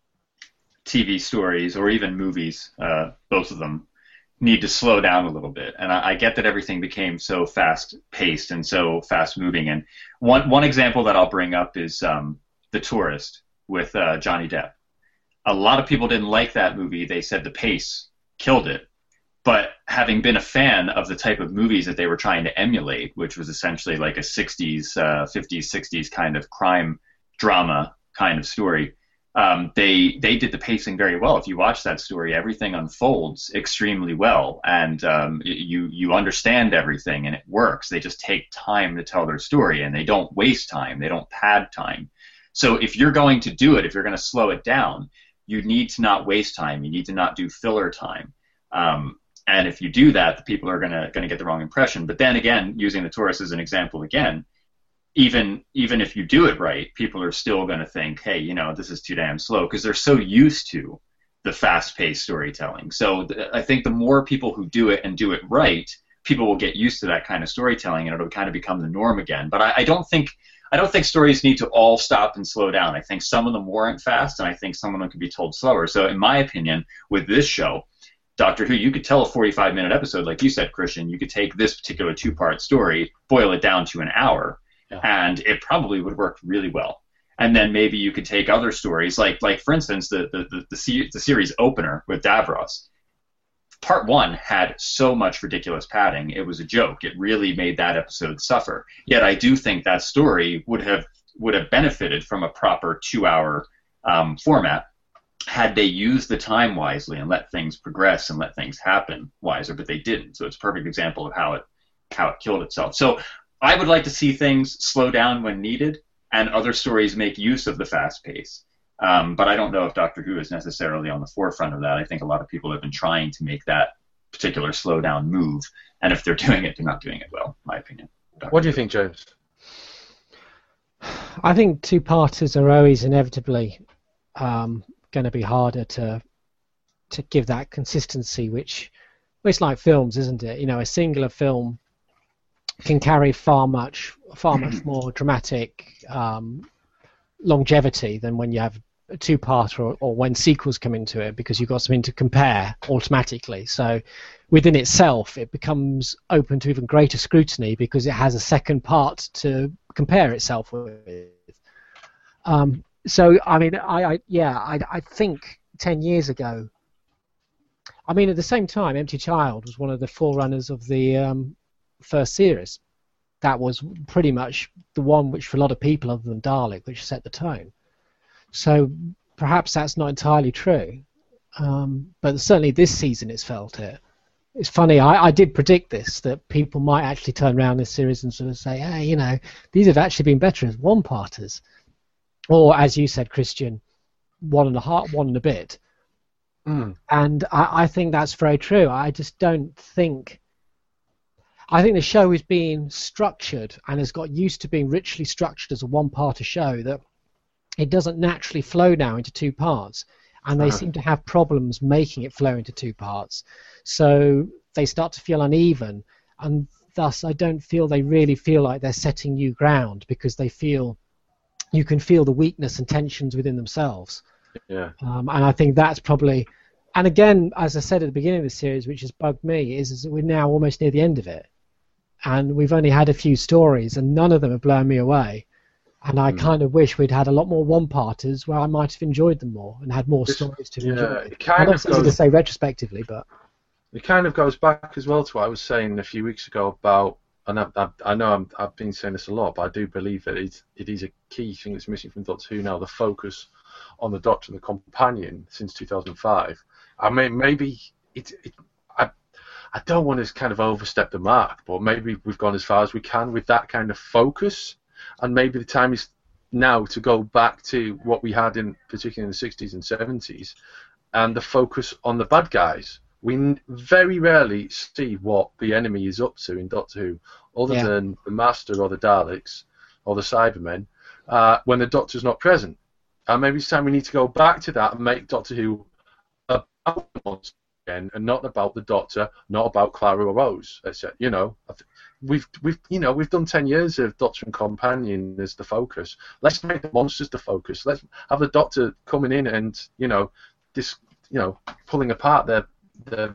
T V stories, or even movies, uh, both of them, need to slow down a little bit. And I, I get that everything became so fast-paced and so fast-moving. And one one example that I'll bring up is um, The Tourist with uh, Johnny Depp. A lot of people didn't like that movie. They said the pace killed it. But having been a fan of the type of movies that they were trying to emulate, which was essentially like a sixties, uh, fifties, sixties kind of crime drama kind of story, um, they they did the pacing very well. If you watch that story, everything unfolds extremely well, and um, you you understand everything, and it works. They just take time to tell their story, and they don't waste time. They don't pad time. So if you're going to do it, if you're going to slow it down, you need to not waste time. You need to not do filler time. Um, and if you do that, the people are going to going to get the wrong impression. But then again, using The Tourist as an example again, even even if you do it right, people are still going to think, hey, you know, this is too damn slow, because they're so used to the fast-paced storytelling. So th- I think the more people who do it and do it right, people will get used to that kind of storytelling, and it'll kind of become the norm again. But I, I don't think I don't think stories need to all stop and slow down. I think some of them warrant fast, and I think some of them can be told slower. So in my opinion, with this show, Doctor Who, you could tell a forty-five minute episode, like you said, Christian. You could take this particular two-part story, boil it down to an hour, yeah. and it probably would work really well. And then maybe you could take other stories, like, like for instance, the the the, the, se- the series opener with Davros. Part one had so much ridiculous padding, it was a joke. It really made that episode suffer. Yet I do think that story would have would have benefited from a proper two-hour um, format had they used the time wisely and let things progress and let things happen wiser, but they didn't. So it's a perfect example of how it how it killed itself. So I would like to see things slow down when needed, and other stories make use of the fast pace. Um, but I don't know if Doctor Who is necessarily on the forefront of that. I think a lot of people have been trying to make that particular slowdown move, and if they're doing it, they're not doing it well, in my opinion. Doctor What do you Who. think, James? I think two-parters are always inevitably um, going to be harder to to give that consistency, which well, it's like films, isn't it? You know, a singular film can carry far much, far much more dramatic um, longevity than when you have a two-parter or, or when sequels come into it, because you've got something to compare automatically. So within itself, it becomes open to even greater scrutiny because it has a second part to compare itself with. Um, so, I mean, I, I yeah, I, I think ten years ago, I mean, at the same time, Empty Child was one of the forerunners of the um, first series. That was pretty much the one which, for a lot of people other than Dalek, which set the tone. So perhaps that's not entirely true, um, but certainly this season it's felt it. It's funny, I, I did predict this, that people might actually turn around this series and sort of say, hey, you know, these have actually been better as one-parters. Or, as you said, Christian, one and a half, one and a bit. Mm. And I, I think that's very true. I just don't think... I think the show is being structured and has got used to being richly structured as a one-parter show, that it doesn't naturally flow now into two parts. And they Uh-huh. seem to have problems making it flow into two parts. So they start to feel uneven, and thus I don't feel they really feel like they're setting new ground, because they feel you can feel the weakness and tensions within themselves. Yeah. Um, and I think that's probably, and again, as I said at the beginning of the series, which has bugged me, is, is that we're now almost near the end of it. And we've only had a few stories, and none of them have blown me away. And I Mm. kind of wish we'd had a lot more one-parters where I might have enjoyed them more and had more This- stories to yeah, enjoy. it I kind don't of easy to goes, say retrospectively, but it kind of goes back as well to what I was saying a few weeks ago about, and I, I, I know I'm, I've been saying this a lot, but I do believe that it, it is a key thing that's missing from Doctor Who now, the focus on the Doctor and the companion since two thousand five. I mean, maybe it, it I, I don't want to kind of overstep the mark, but maybe we've gone as far as we can with that kind of focus, and maybe the time is now to go back to what we had in, particularly in the sixties and seventies, and the focus on the bad guys. We n- very rarely see what the enemy is up to in Doctor Who, other Yeah. than the Master or the Daleks or the Cybermen, uh, when the Doctor's not present. And maybe it's time we need to go back to that and make Doctor Who about the monster again, and not about the Doctor, not about Clara or Rose, et cetera. You know, I th- we've we've you know we've done ten years of Doctor and Companion as the focus. Let's make the monsters the focus. Let's have the Doctor coming in and you know this you know pulling apart their the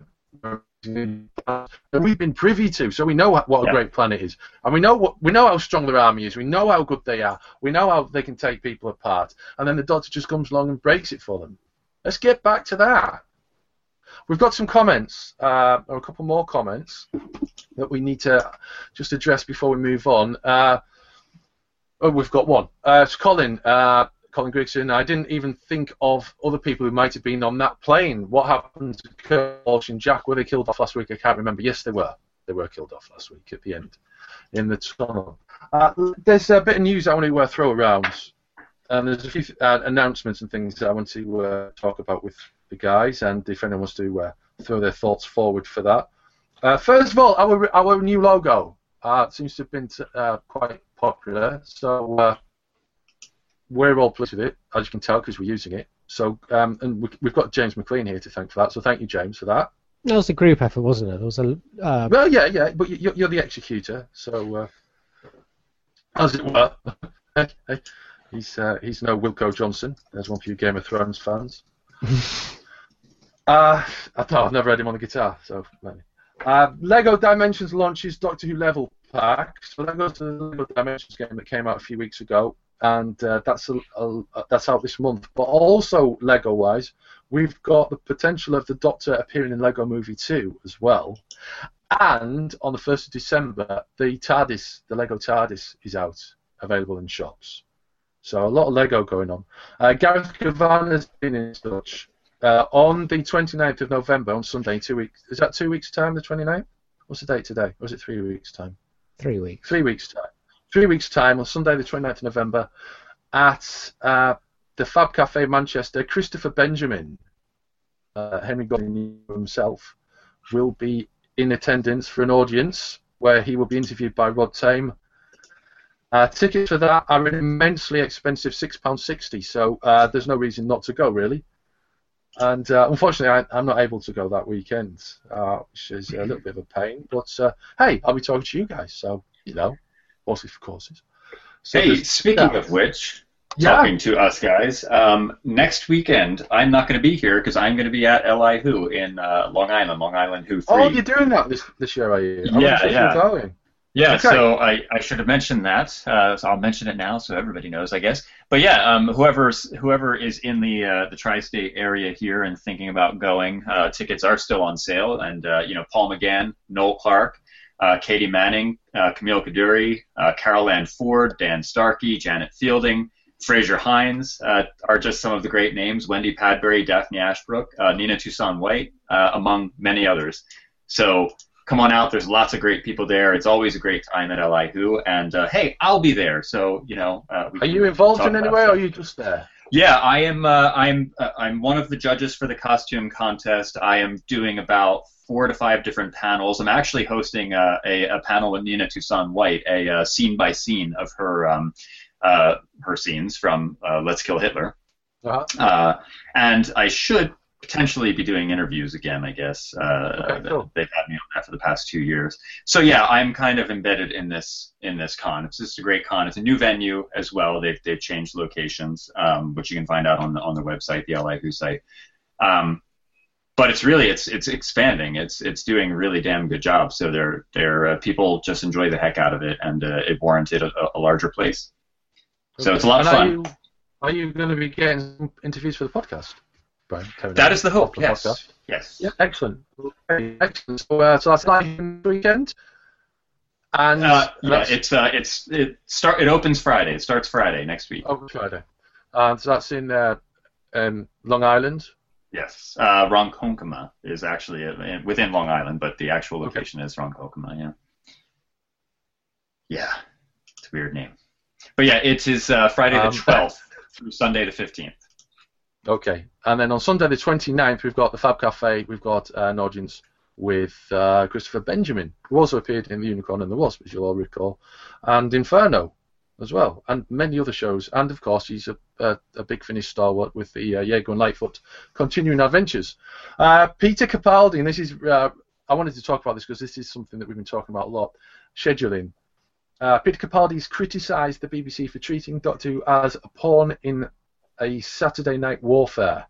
that we've been privy to, so we know what, what a Yeah. great planet is, and we know what we know how strong their army is. We know how good they are. We know how they can take people apart, and then the Doctor just comes along and breaks it for them. Let's get back to that. We've got some comments, uh, or a couple more comments that we need to just address before we move on. Uh, oh, we've got one. Uh, it's Colin. Uh, Colin Grigson, I didn't even think of other people who might have been on that plane. What happened to Kurt Walsh and Jack? Were they killed off last week? I can't remember. Yes, they were. They were killed off last week at the end in the tunnel. Uh, there's a bit of news I want to uh, throw around. And there's a few uh, announcements and things that I want to uh, talk about with the guys, and if anyone wants to uh, throw their thoughts forward for that. Uh, first of all, our our new logo uh, seems to have been uh, quite popular, so uh, we're all pleased with it, as you can tell, because we're using it. So, um, and we, we've got James McLean here to thank for that. So, thank you, James, for that. that was a group effort, wasn't it? There was a uh, Well, yeah, yeah, but you're, you're the executor, so uh, as it were. he's uh, he's no Wilco Johnson. There's one for you Game of Thrones fans. uh, I thought I've never heard him on the guitar, so maybe. Uh, Lego Dimensions launches Doctor Who level pack. So that goes to the Lego Dimensions game that came out a few weeks ago, and uh, that's a, a, that's out this month. But also Lego-wise, we've got the potential of the Doctor appearing in Lego Movie two as well. And on the first of December, the TARDIS, the Lego TARDIS, is out, available in shops. So a lot of Lego going on. Uh, Gareth Kavan has been in touch. Uh, on the twenty-ninth of November, on Sunday, two weeks. Is that two weeks' time, the twenty-ninth? What's the date today? Or is it three weeks' time? three weeks. Three weeks' time. Three weeks' time, on Sunday, the twenty-ninth of November, at uh, the Fab Cafe Manchester, Christopher Benjamin, uh, Henry Gordon himself, will be in attendance for an audience where he will be interviewed by Rod Tame. Uh, tickets for that are an immensely expensive six pounds sixty, so uh, there's no reason not to go, really. And uh, unfortunately, I, I'm not able to go that weekend, uh, which is a little bit of a pain. But uh, hey, I'll be talking to you guys, so, you know, mostly for courses. So hey, speaking yeah. of which, talking yeah. to us guys, um, next weekend, I'm not going to be here because I'm going to be at L I Who in uh, Long Island, Long Island Who three. Oh, you're doing that this, this year, are you? I yeah, yeah. Going. Yeah, okay. so I, I should have mentioned that. Uh, so I'll mention it now so everybody knows, I guess. But yeah, um, whoever's whoever is in the uh, the tri-state area here and thinking about going, uh, tickets are still on sale. And uh, you know, Paul McGann, Noel Clark, uh, Katie Manning, uh, Camille Kaduri, uh, Carol Ann Ford, Dan Starkey, Janet Fielding, Fraser Hines uh, are just some of the great names. Wendy Padbury, Daphne Ashbrook, uh, Nina Toussaint White, uh, among many others. So come on out. There's lots of great people there. It's always a great time at L I Who. And uh, hey, I'll be there. So you know. Uh, we are you involved in any way, or are you just there? Yeah, I am. Uh, I'm. Uh, I'm one of the judges for the costume contest. I am doing about four to five different panels. I'm actually hosting a, a, a panel with Nina Toussaint White, a, a scene by scene of her um, uh, her scenes from uh, Let's Kill Hitler. Uh-huh. Uh, and I should potentially be doing interviews again, I guess. Uh, okay, cool. They've had me on that for the past two years. So yeah, I'm kind of embedded in this in this con. It's just a great con. It's a new venue as well. They've they've changed locations, um, which you can find out on the on their website, the L I Who site. Um, but it's really it's it's expanding. It's it's doing a really damn good job. So they're they're uh, people just enjoy the heck out of it, and uh, it warranted a, a larger place. Okay. So it's a lot of and fun. Are you, are you going to be getting some interviews for the podcast? Brian, that is the hope. Yes. Podcast. Yes. Yeah. Excellent. Okay, excellent. So, uh, so that's live weekend. And uh, yeah, it's uh, it's it start it opens Friday. It starts Friday next week. Opens Friday. Uh, so that's in uh, um, Long Island. Yes. Uh, Ronkonkoma is actually uh, within Long Island, but the actual location okay. is Ronkonkoma. Yeah. Yeah. It's a weird name. But yeah, it is uh, Friday the twelfth um, through Sunday the fifteenth. Okay, and then on Sunday the twenty-ninth, we've got the Fab Cafe, we've got uh, an audience with uh, Christopher Benjamin, who also appeared in The Unicorn and the Wasp, as you'll all recall, and Inferno as well, and many other shows, and of course he's a, a, a big Finnish stalwart with the uh, Jaeger and Lightfoot continuing adventures. Uh, Peter Capaldi, and this is, uh, I wanted to talk about this because this is something that we've been talking about a lot, scheduling. Uh, Peter Capaldi's criticised the B B C for treating Doctor Who as a pawn in a Saturday Night Warfare.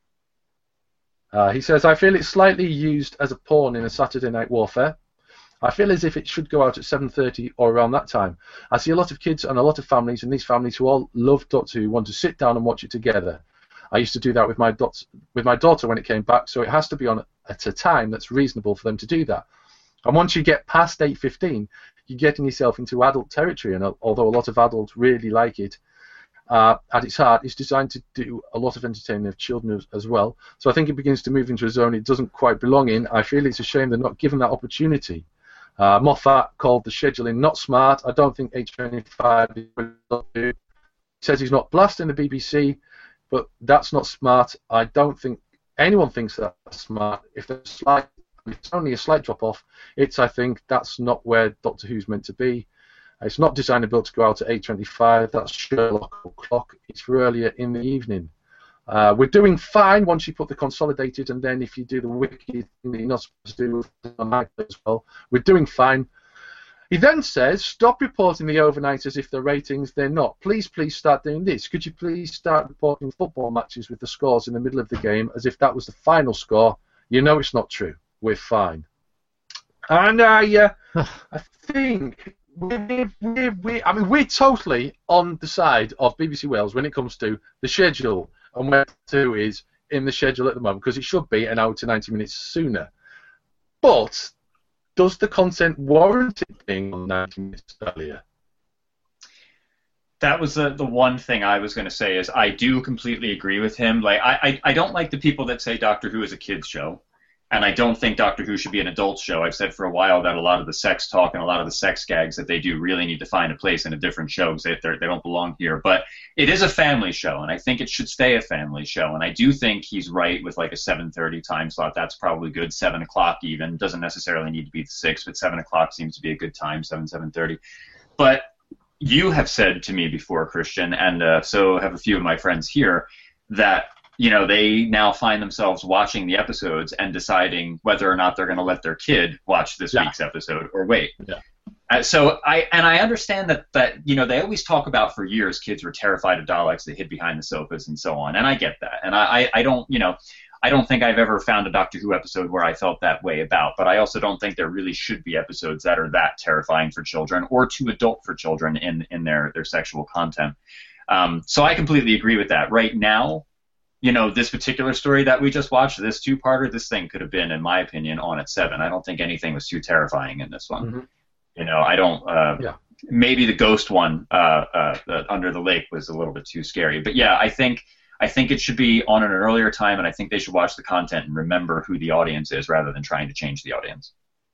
Uh, he says, I feel it's slightly used as a pawn in a Saturday Night Warfare. I feel as if it should go out at seven thirty or around that time. I see a lot of kids and a lot of families, and these families who all love Doctor Who want to sit down and watch it together. I used to do that with my, dot- with my daughter when it came back, so it has to be on at a time that's reasonable for them to do that. And once you get past eight fifteen, you're getting yourself into adult territory, and although a lot of adults really like it, Uh, at its heart, it's designed to do a lot of entertaining of children as, as well. So I think it begins to move into a zone it doesn't quite belong in. I feel it's a shame they're not given that opportunity. Uh, Moffat called the scheduling not smart. I don't think H twenty-five is what to do. He says he's not blasting the B B C, but that's not smart. I don't think anyone thinks that's smart. If there's slight, it's only a slight drop-off, it's, I think, that's not where Doctor Who's meant to be. It's not designed and built to go out at eight twenty-five. That's Sherlock o'clock. It's for earlier in the evening. Uh, we're doing fine once you put the consolidated, and then if you do the wicked thing that you're not supposed to do on night as well, we're doing fine. He then says, stop reporting the overnight as if they're ratings. They're not. Please, please start doing this. Could you please start reporting football matches with the scores in the middle of the game as if that was the final score? You know it's not true. We're fine. And I, uh, I think... We, we, we, I mean, we're totally on the side of B B C Wales when it comes to the schedule and where two is in the schedule at the moment, because it should be an hour to ninety minutes sooner. But does the content warrant it being on ninety minutes earlier? That was the, the one thing I was going to say is I do completely agree with him. Like I, I, I don't like the people that say Doctor Who is a kids show. And I don't think Doctor Who should be an adult show. I've said for a while that a lot of the sex talk and a lot of the sex gags that they do really need to find a place in a different show because they, they don't belong here. But it is a family show, and I think it should stay a family show. And I do think he's right with like a seven thirty time slot. That's probably good. seven o'clock even. Doesn't necessarily need to be the six, but seven o'clock seems to be a good time, seven, seven thirty. But you have said to me before, Christian, and uh, so have a few of my friends here, that you know, they now find themselves watching the episodes and deciding whether or not they're going to let their kid watch this yeah. week's episode or wait. Yeah. Uh, so I and I understand that that you know they always talk about for years kids were terrified of Daleks, they hid behind the sofas and so on, and I get that, and I, I, I don't you know I don't think I've ever found a Doctor Who episode where I felt that way about, but I also don't think there really should be episodes that are that terrifying for children or too adult for children in in their their sexual content. Um, so I completely agree with that. Right now, you know, this particular story that we just watched, this two-parter, this thing could have been, in my opinion, on at seven. I don't think anything was too terrifying in this one. Mm-hmm. You know, I don't. Uh, yeah. Maybe the ghost one, uh, uh, uh, Under the Lake, was a little bit too scary. But yeah, I think I think it should be on at an earlier time, and I think they should watch the content and remember who the audience is rather than trying to change the audience.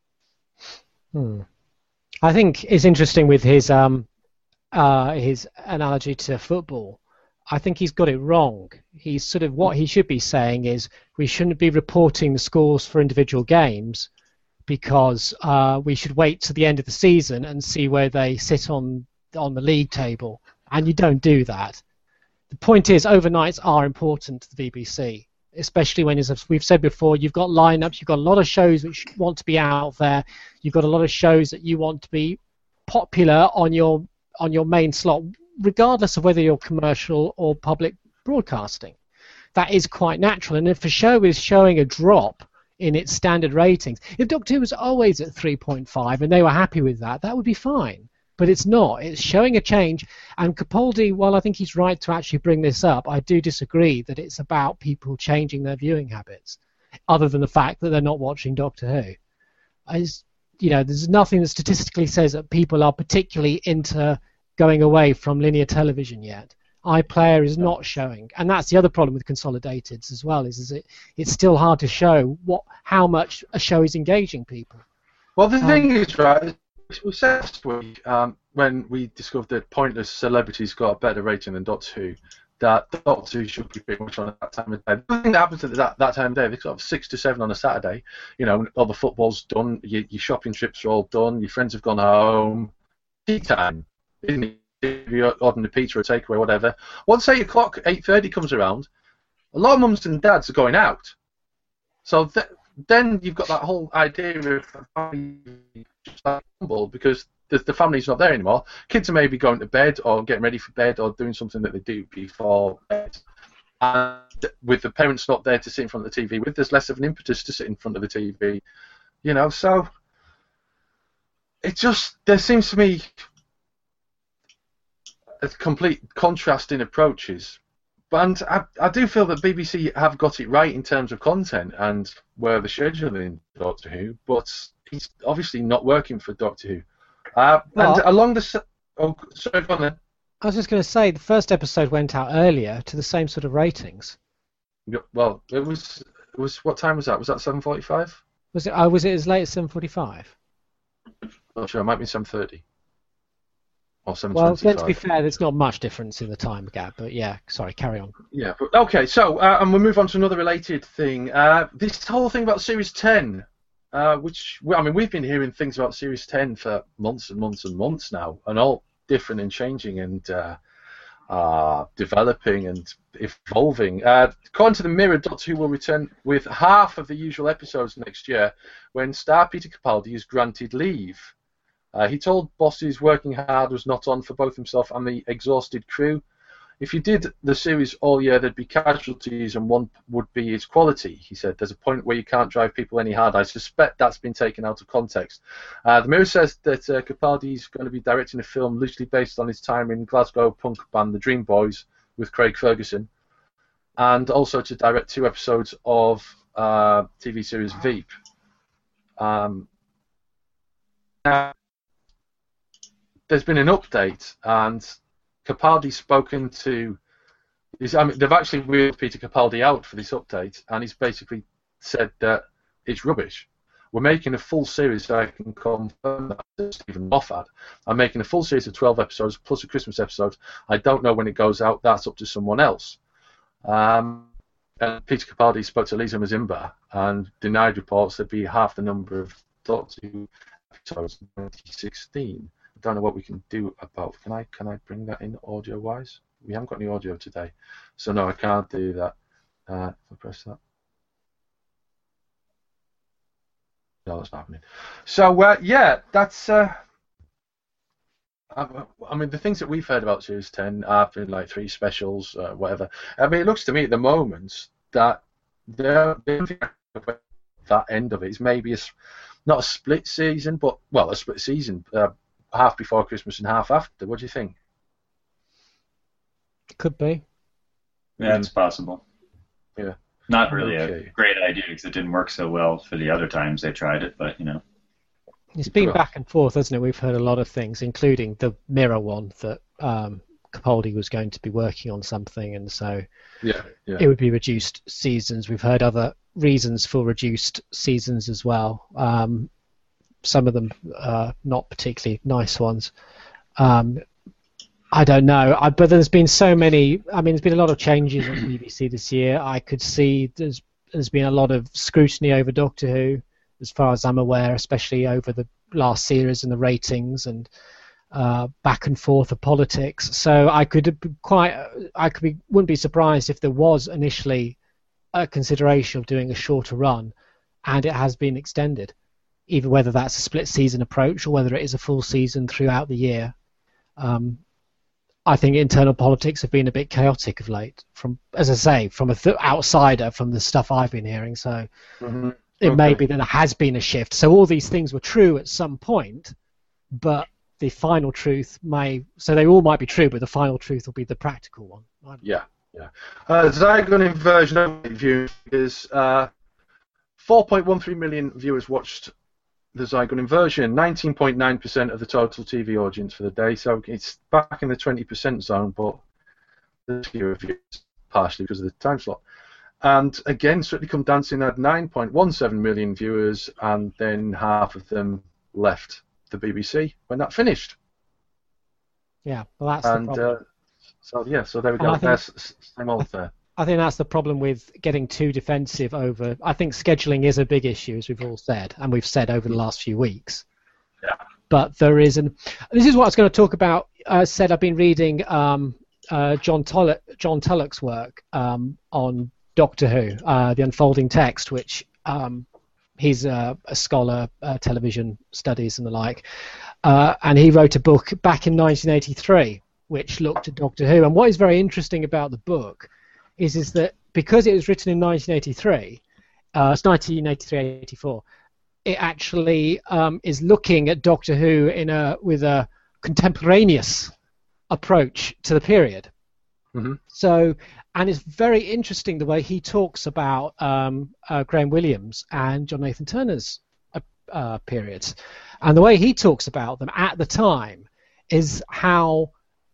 Hmm. I think it's interesting with his um, uh, his analogy to football. I think he's got it wrong. He's sort of what he should be saying is we shouldn't be reporting the scores for individual games because uh, we should wait to the end of the season and see where they sit on on the league table. And you don't do that. The point is, overnights are important to the B B C, especially when, as we've said before, you've got lineups, you've got a lot of shows which want to be out there, you've got a lot of shows that you want to be popular on your on your main slot, regardless of whether you're commercial or public broadcasting. That is quite natural. And if a show is showing a drop in its standard ratings, if Doctor Who was always at three point five and they were happy with that, that would be fine. But it's not. It's showing a change. And Capaldi, while I think he's right to actually bring this up, I do disagree that it's about people changing their viewing habits, other than the fact that they're not watching Doctor Who. I, you know, there's nothing that statistically says that people are particularly into going away from linear television yet. iPlayer is not showing, and that's the other problem with consolidateds as well. Is, is it? It's still hard to show what how much a show is engaging people. Well, the um, thing is, right? We said last week um, when we discovered that Pointless Celebrities got a better rating than Doctor Who, that Doctor Who should be pretty much on at that time of day. The thing that happens at that, that time of day, they sort of six to seven on a Saturday. You know, all the football's done, your, your shopping trips are all done, your friends have gone home. Tea time. Isn't it? If you're ordering a pizza or a takeaway, whatever. Once eight o'clock, eight thirty comes around, a lot of mums and dads are going out. So th- then you've got that whole idea of just like humble because the, the family's not there anymore. Kids are maybe going to bed or getting ready for bed or doing something that they do before bed. And with the parents not there to sit in front of the T V with, there's less of an impetus to sit in front of the T V. You know, so it just, there seems to me a complete contrast in approaches, and I, I do feel that B B C have got it right in terms of content and where the scheduling Doctor Who, but it's obviously not working for Doctor Who. Uh, and along the oh, sorry, go on then. I was just going to say the first episode went out earlier to the same sort of ratings. Well, it was it was what time was that? Was that seven forty-five? Was it? Oh, was it as late as seven forty-five? Not sure. It might be seven thirty. Well, let's be fair, there's not much difference in the time gap, but yeah, sorry, carry on. Yeah, but, okay, so, uh, and we'll move on to another related thing. Uh, this whole thing about Series ten, uh, which, I mean, we've been hearing things about Series ten for months and months and months now, and all different and changing and uh, uh, developing and evolving. Uh, according to the Mirror, Doctor Who will return with half of the usual episodes next year when star Peter Capaldi is granted leave. Uh, he told bosses working hard was not on for both himself and the exhausted crew. If you did the series all year, there'd be casualties and one would be its quality, he said. There's a point where you can't drive people any harder. I suspect that's been taken out of context. Uh, the Mirror says that uh, Capaldi's going to be directing a film loosely based on his time in Glasgow punk band The Dream Boys with Craig Ferguson, and also to direct two episodes of uh, T V series Veep. Um, now, there's been an update, and Capaldi's spoken to. I mean, they've actually wheeled Peter Capaldi out for this update, and he's basically said that it's rubbish. We're making a full series, so I can confirm that Stephen Moffat. I'm making a full series of twelve episodes plus a Christmas episode. I don't know when it goes out. That's up to someone else. Um, and Peter Capaldi spoke to Lisa Mazimba and denied reports there'd be half the number of Doctor Who episodes in twenty sixteen. I don't know what we can do about. Can I can I bring that in audio wise? We haven't got any audio today, so no, I can't do that. Uh, if I press that. No, that's not happening. So, uh, yeah, that's... Uh, I, I mean, the things that we've heard about Series ten have been like three specials, uh, whatever. I mean, it looks to me at the moment that they're, they're that end of it is maybe a, not a split season, but, well, a split season, uh, half before Christmas and half after. What do you think? Could be. Yeah, it's possible. Yeah. Not really okay. a great idea because it didn't work so well for the other times they tried it, but, you know. It's been back and forth, hasn't it? We've heard a lot of things, including the Mirror one, that um, Capaldi was going to be working on something, and so yeah, yeah. it would be reduced seasons. We've heard other reasons for reduced seasons as well. Um, some of them uh, not particularly nice ones. Um, I don't know, I, but there's been so many. I mean, there's been a lot of changes on B B C this year. I could see there's there's been a lot of scrutiny over Doctor Who, as far as I'm aware, especially over the last series and the ratings and uh, back and forth of politics. So I could quite, I could be, wouldn't be surprised if there was initially a consideration of doing a shorter run, and it has been extended, either whether that's a split season approach or whether it is a full season throughout the year. Um, I think internal politics have been a bit chaotic of late, from, as I say, from a th- outsider, from the stuff I've been hearing. So mm-hmm. it okay. may be that there has been a shift. So all these things were true at some point, but the final truth may, so they all might be true, but the final truth will be the practical one. Yeah, yeah. Uh, Zygon inversion of viewers is uh, four point one three million viewers watched the Zygon inversion, nineteen point nine percent of the total T V audience for the day, so it's back in the twenty percent zone, but there's fewer viewers, partially because of the time slot. And again, Strictly Come Dancing had nine point one seven million viewers, and then half of them left the B B C when that finished. Yeah, well, that's and, the problem. Uh, so, yeah, so there we And go. I think- There's same old there. I think that's the problem with getting too defensive over. I think scheduling is a big issue, as we've all said, and we've said over the last few weeks. Yeah. But there is an. This is what I was going to talk about. As said, I've been reading um, uh, John Tulloch, John Tulloch's work um, on Doctor Who, uh, the Unfolding Text, which um, he's a, a scholar, uh, television studies and the like, uh, and he wrote a book back in nineteen eighty-three, which looked at Doctor Who. And what is very interesting about the book is is that because it was written in nineteen eighty-three, uh, it's nineteen eighty-three eighty-four, it actually um, is looking at Doctor Who in a with a contemporaneous approach to the period. Mm-hmm. So, and it's very interesting the way he talks about um, uh, Graham Williams and John Nathan Turner's uh, uh, periods, and the way he talks about them at the time is how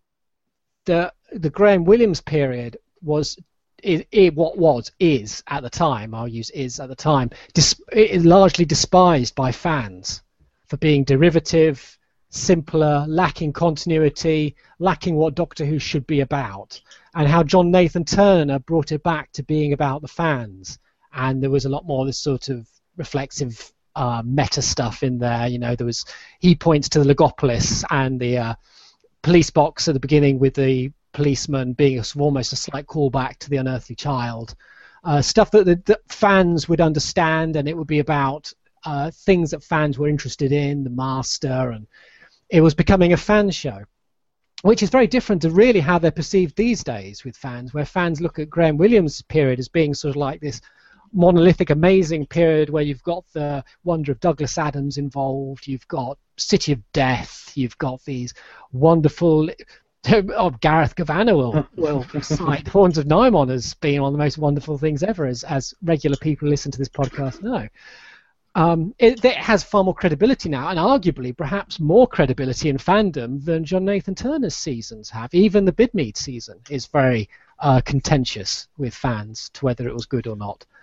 the the Graham Williams period was. It, it, what was, is, at the time, I'll use is at the time, dis, it is largely despised by fans for being derivative, simpler, lacking continuity, lacking what Doctor Who should be about, and how John Nathan Turner brought it back to being about the fans, and there was a lot more of this sort of reflexive uh, meta stuff in there. You know, there was, he points to the Logopolis and the uh, police box at the beginning with the policeman being a, almost a slight callback to the Unearthly Child, uh, stuff that the that fans would understand, and it would be about uh, things that fans were interested in, the Master, and it was becoming a fan show, which is very different to really how they're perceived these days with fans, where fans look at Graham Williams' period as being sort of like this monolithic, amazing period where you've got the wonder of Douglas Adams involved, you've got City of Death, you've got these wonderful... Oh, Gareth Gavanna will, will cite Horns of Nimon as being one of the most wonderful things ever, as, as regular people who listen to this podcast know. Um, it, it has far more credibility now, and arguably perhaps more credibility in fandom than John Nathan Turner's seasons have. Even the Bidmead season is very uh, contentious with fans to whether it was good or not.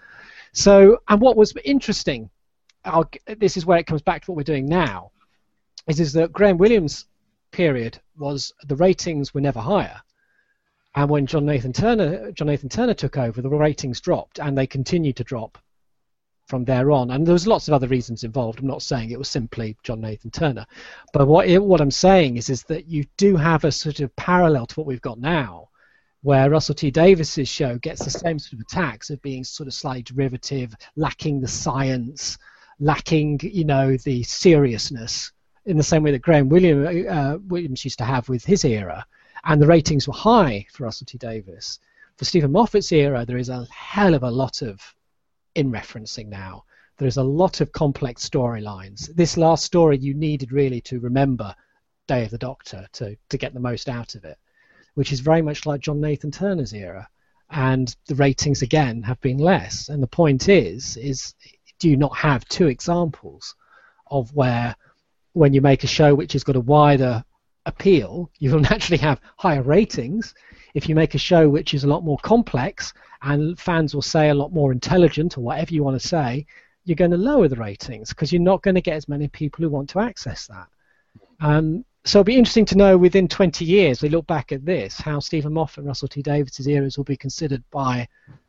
So, and what was interesting, I'll, this is where it comes back to what we're doing now, is, is that Graham Williams' period was the ratings were never higher. And when John Nathan Turner, John Nathan Turner took over, the ratings dropped, and they continued to drop from there on. And there was lots of other reasons involved. I'm not saying it was simply John Nathan Turner, but what it, what I'm saying is is that you do have a sort of parallel to what we've got now, where Russell T Davies's show gets the same sort of attacks of being sort of slightly derivative, lacking the science, lacking, you know, the seriousness, in the same way that Graham William, uh, Williams used to have with his era. And the ratings were high for Russell T Davies. For Stephen Moffat's era, there is a hell of a lot of in referencing now. There's a lot of complex storylines. This last story you needed really to remember Day of the Doctor to, to get the most out of it, which is very much like John Nathan Turner's era. And the ratings, again, have been less. And the point is, is do you not have two examples of where when you make a show which has got a wider appeal, you will naturally have higher ratings. If you make a show which is a lot more complex and fans will say a lot more intelligent or whatever you want to say, you're going to lower the ratings because you're not going to get as many people who want to access that. Um, so it'll be interesting to know within twenty years, we look back at this, how Stephen Moffat and Russell T Davies' eras will be considered by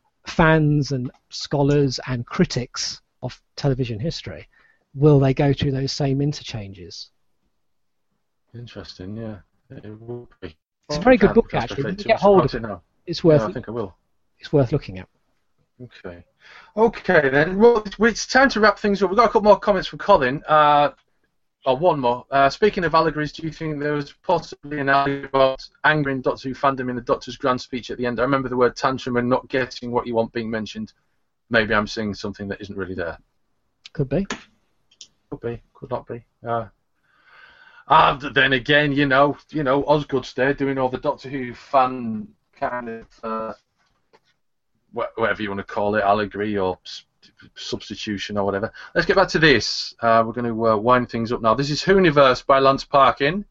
fans and scholars and critics of television history. Will they go through those same interchanges? Interesting, yeah. It will be. It's a very good book, actually. When you get hold of it, it's worth. Yeah, I think I will. It's worth looking at. Okay. Okay then. Well, it's time to wrap things up. We've got a couple more comments from Colin. Uh, oh, one more. Uh, speaking of allegories, do you think there was possibly an allegory about angering Doctor Who fandom in the Doctor's grand speech at the end? I remember the word tantrum and not getting what you want being mentioned. Maybe I'm saying something that isn't really there. Could be. Could be. Could not be. Uh, And then again, you know, you know, Osgood's there doing all the Doctor Who fan kind of, uh, whatever you want to call it, allegory or substitution or whatever. Let's get back to this. Uh, we're going to uh, wind things up now. This is Whoniverse by Lance Parkin.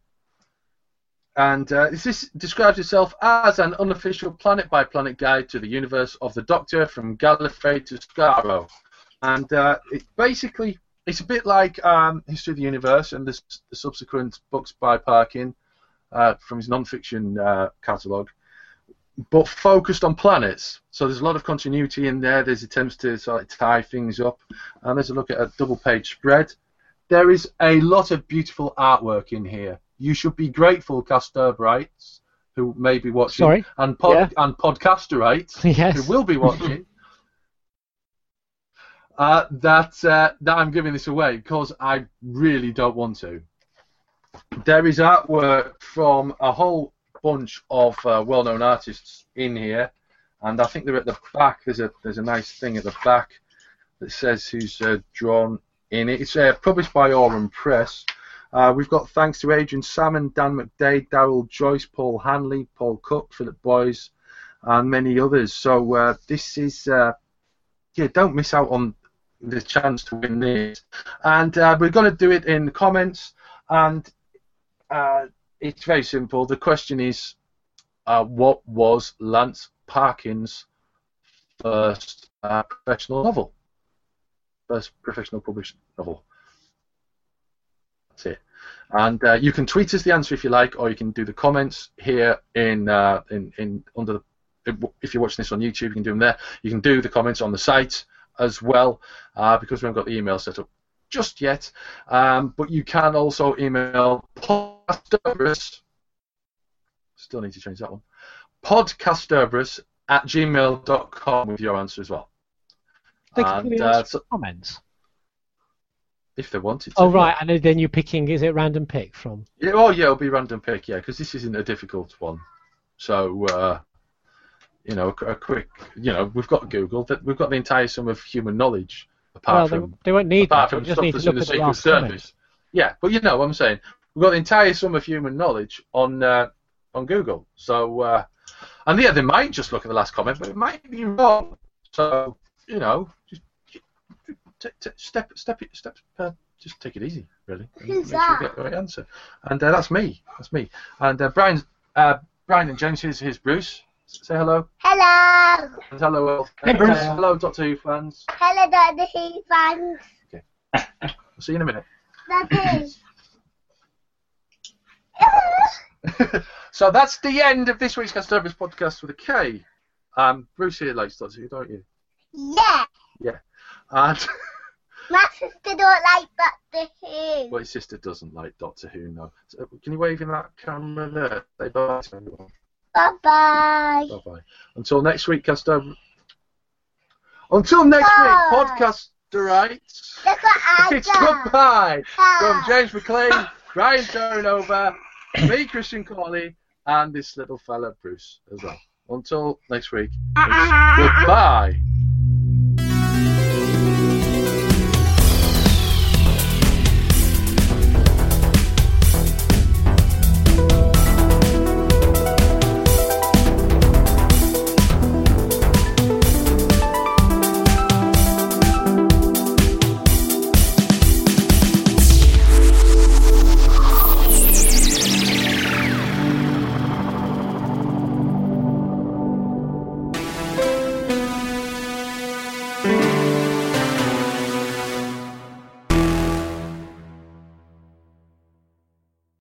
And uh, this describes itself as an unofficial planet-by-planet guide to the universe of the Doctor from Gallifrey to Skaro. And uh, it basically... It's a bit like um, History of the Universe and the, the subsequent books by Parkin uh, from his non-fiction uh, catalogue, but focused on planets. So there's a lot of continuity in there. There's attempts to sort of tie things up. And there's a look at a double-page spread. There is a lot of beautiful artwork in here. You should be grateful, Casturbrites, who may be watching, Sorry? and, pod, Yeah. and Podcasterites, Yes. who will be watching. Uh, that uh, that I'm giving this away because I really don't want to. There is artwork from a whole bunch of uh, well-known artists in here, and I think they're at the back. There's a there's a nice thing at the back that says who's uh, drawn in it. It's uh, published by Aurum Press. Uh, we've got thanks to Adrian Salmon, Dan McDade, Daryl Joyce, Paul Hanley, Paul Cook, Philip Boyes, and many others. So uh, this is uh, yeah, don't miss out on the chance to win this, and uh, we're going to do it in the comments, and uh, it's very simple. The question is, uh, what was Lance Parkin's first uh, professional novel? First professional published novel. That's it. And uh, you can tweet us the answer if you like, or you can do the comments here in uh, in in under the. If you're watching this on YouTube, you can do them there. You can do the comments on the site as well, uh, because we haven't got the email set up just yet. Um, but you can also email Podcasterbrus. Still need to change that one. Podcasterbrus at gmail dot com with your answer as well. They can And, give uh, you so- comments. if they wanted to. Oh, right, and then you're picking, is it random pick from? Yeah, oh, yeah, it'll be random pick, yeah, because this isn't a difficult one. So, uh, you know, a, a quick, you know, we've got Google, that we've got the entire sum of human knowledge, apart Well, from they, they won't need apart that. from They just stuff need to that's in look the at the Secret last Service. comment. Yeah, but you know what I'm saying. We've got the entire sum of human knowledge on uh, on Google. So, uh, and yeah, they might just look at the last comment, but it might be wrong. So, you know, just t- t- step, step, step, uh, just take it easy, really. and Who's make sure you that? get the right answer. And uh, that's me. That's me. And uh, Brian, uh, Brian and James, here's, here's Bruce. Say hello. Hello. And hello, Will. Hey, Bruce. Hello, Doctor Who fans. Hello, Doctor Who fans. I'll see you in a minute. Doctor Who. So that's the end of this week's Castrovis podcast with a K. Um, Bruce here likes Doctor Who, don't you? Yeah. Yeah. And My sister don't like Doctor Who. well, his sister doesn't like Doctor Who, no. So, can you wave in that camera there? Say bye to everyone. Bye-bye. Bye bye. Until next week, Castrovis. Until next Bye. week, Podcasterites. Look what I It's done. goodbye Bye. from James McLean, Brian Turnover, me, Christian Corley, and this little fella, Bruce, as well. Until next week, it's goodbye.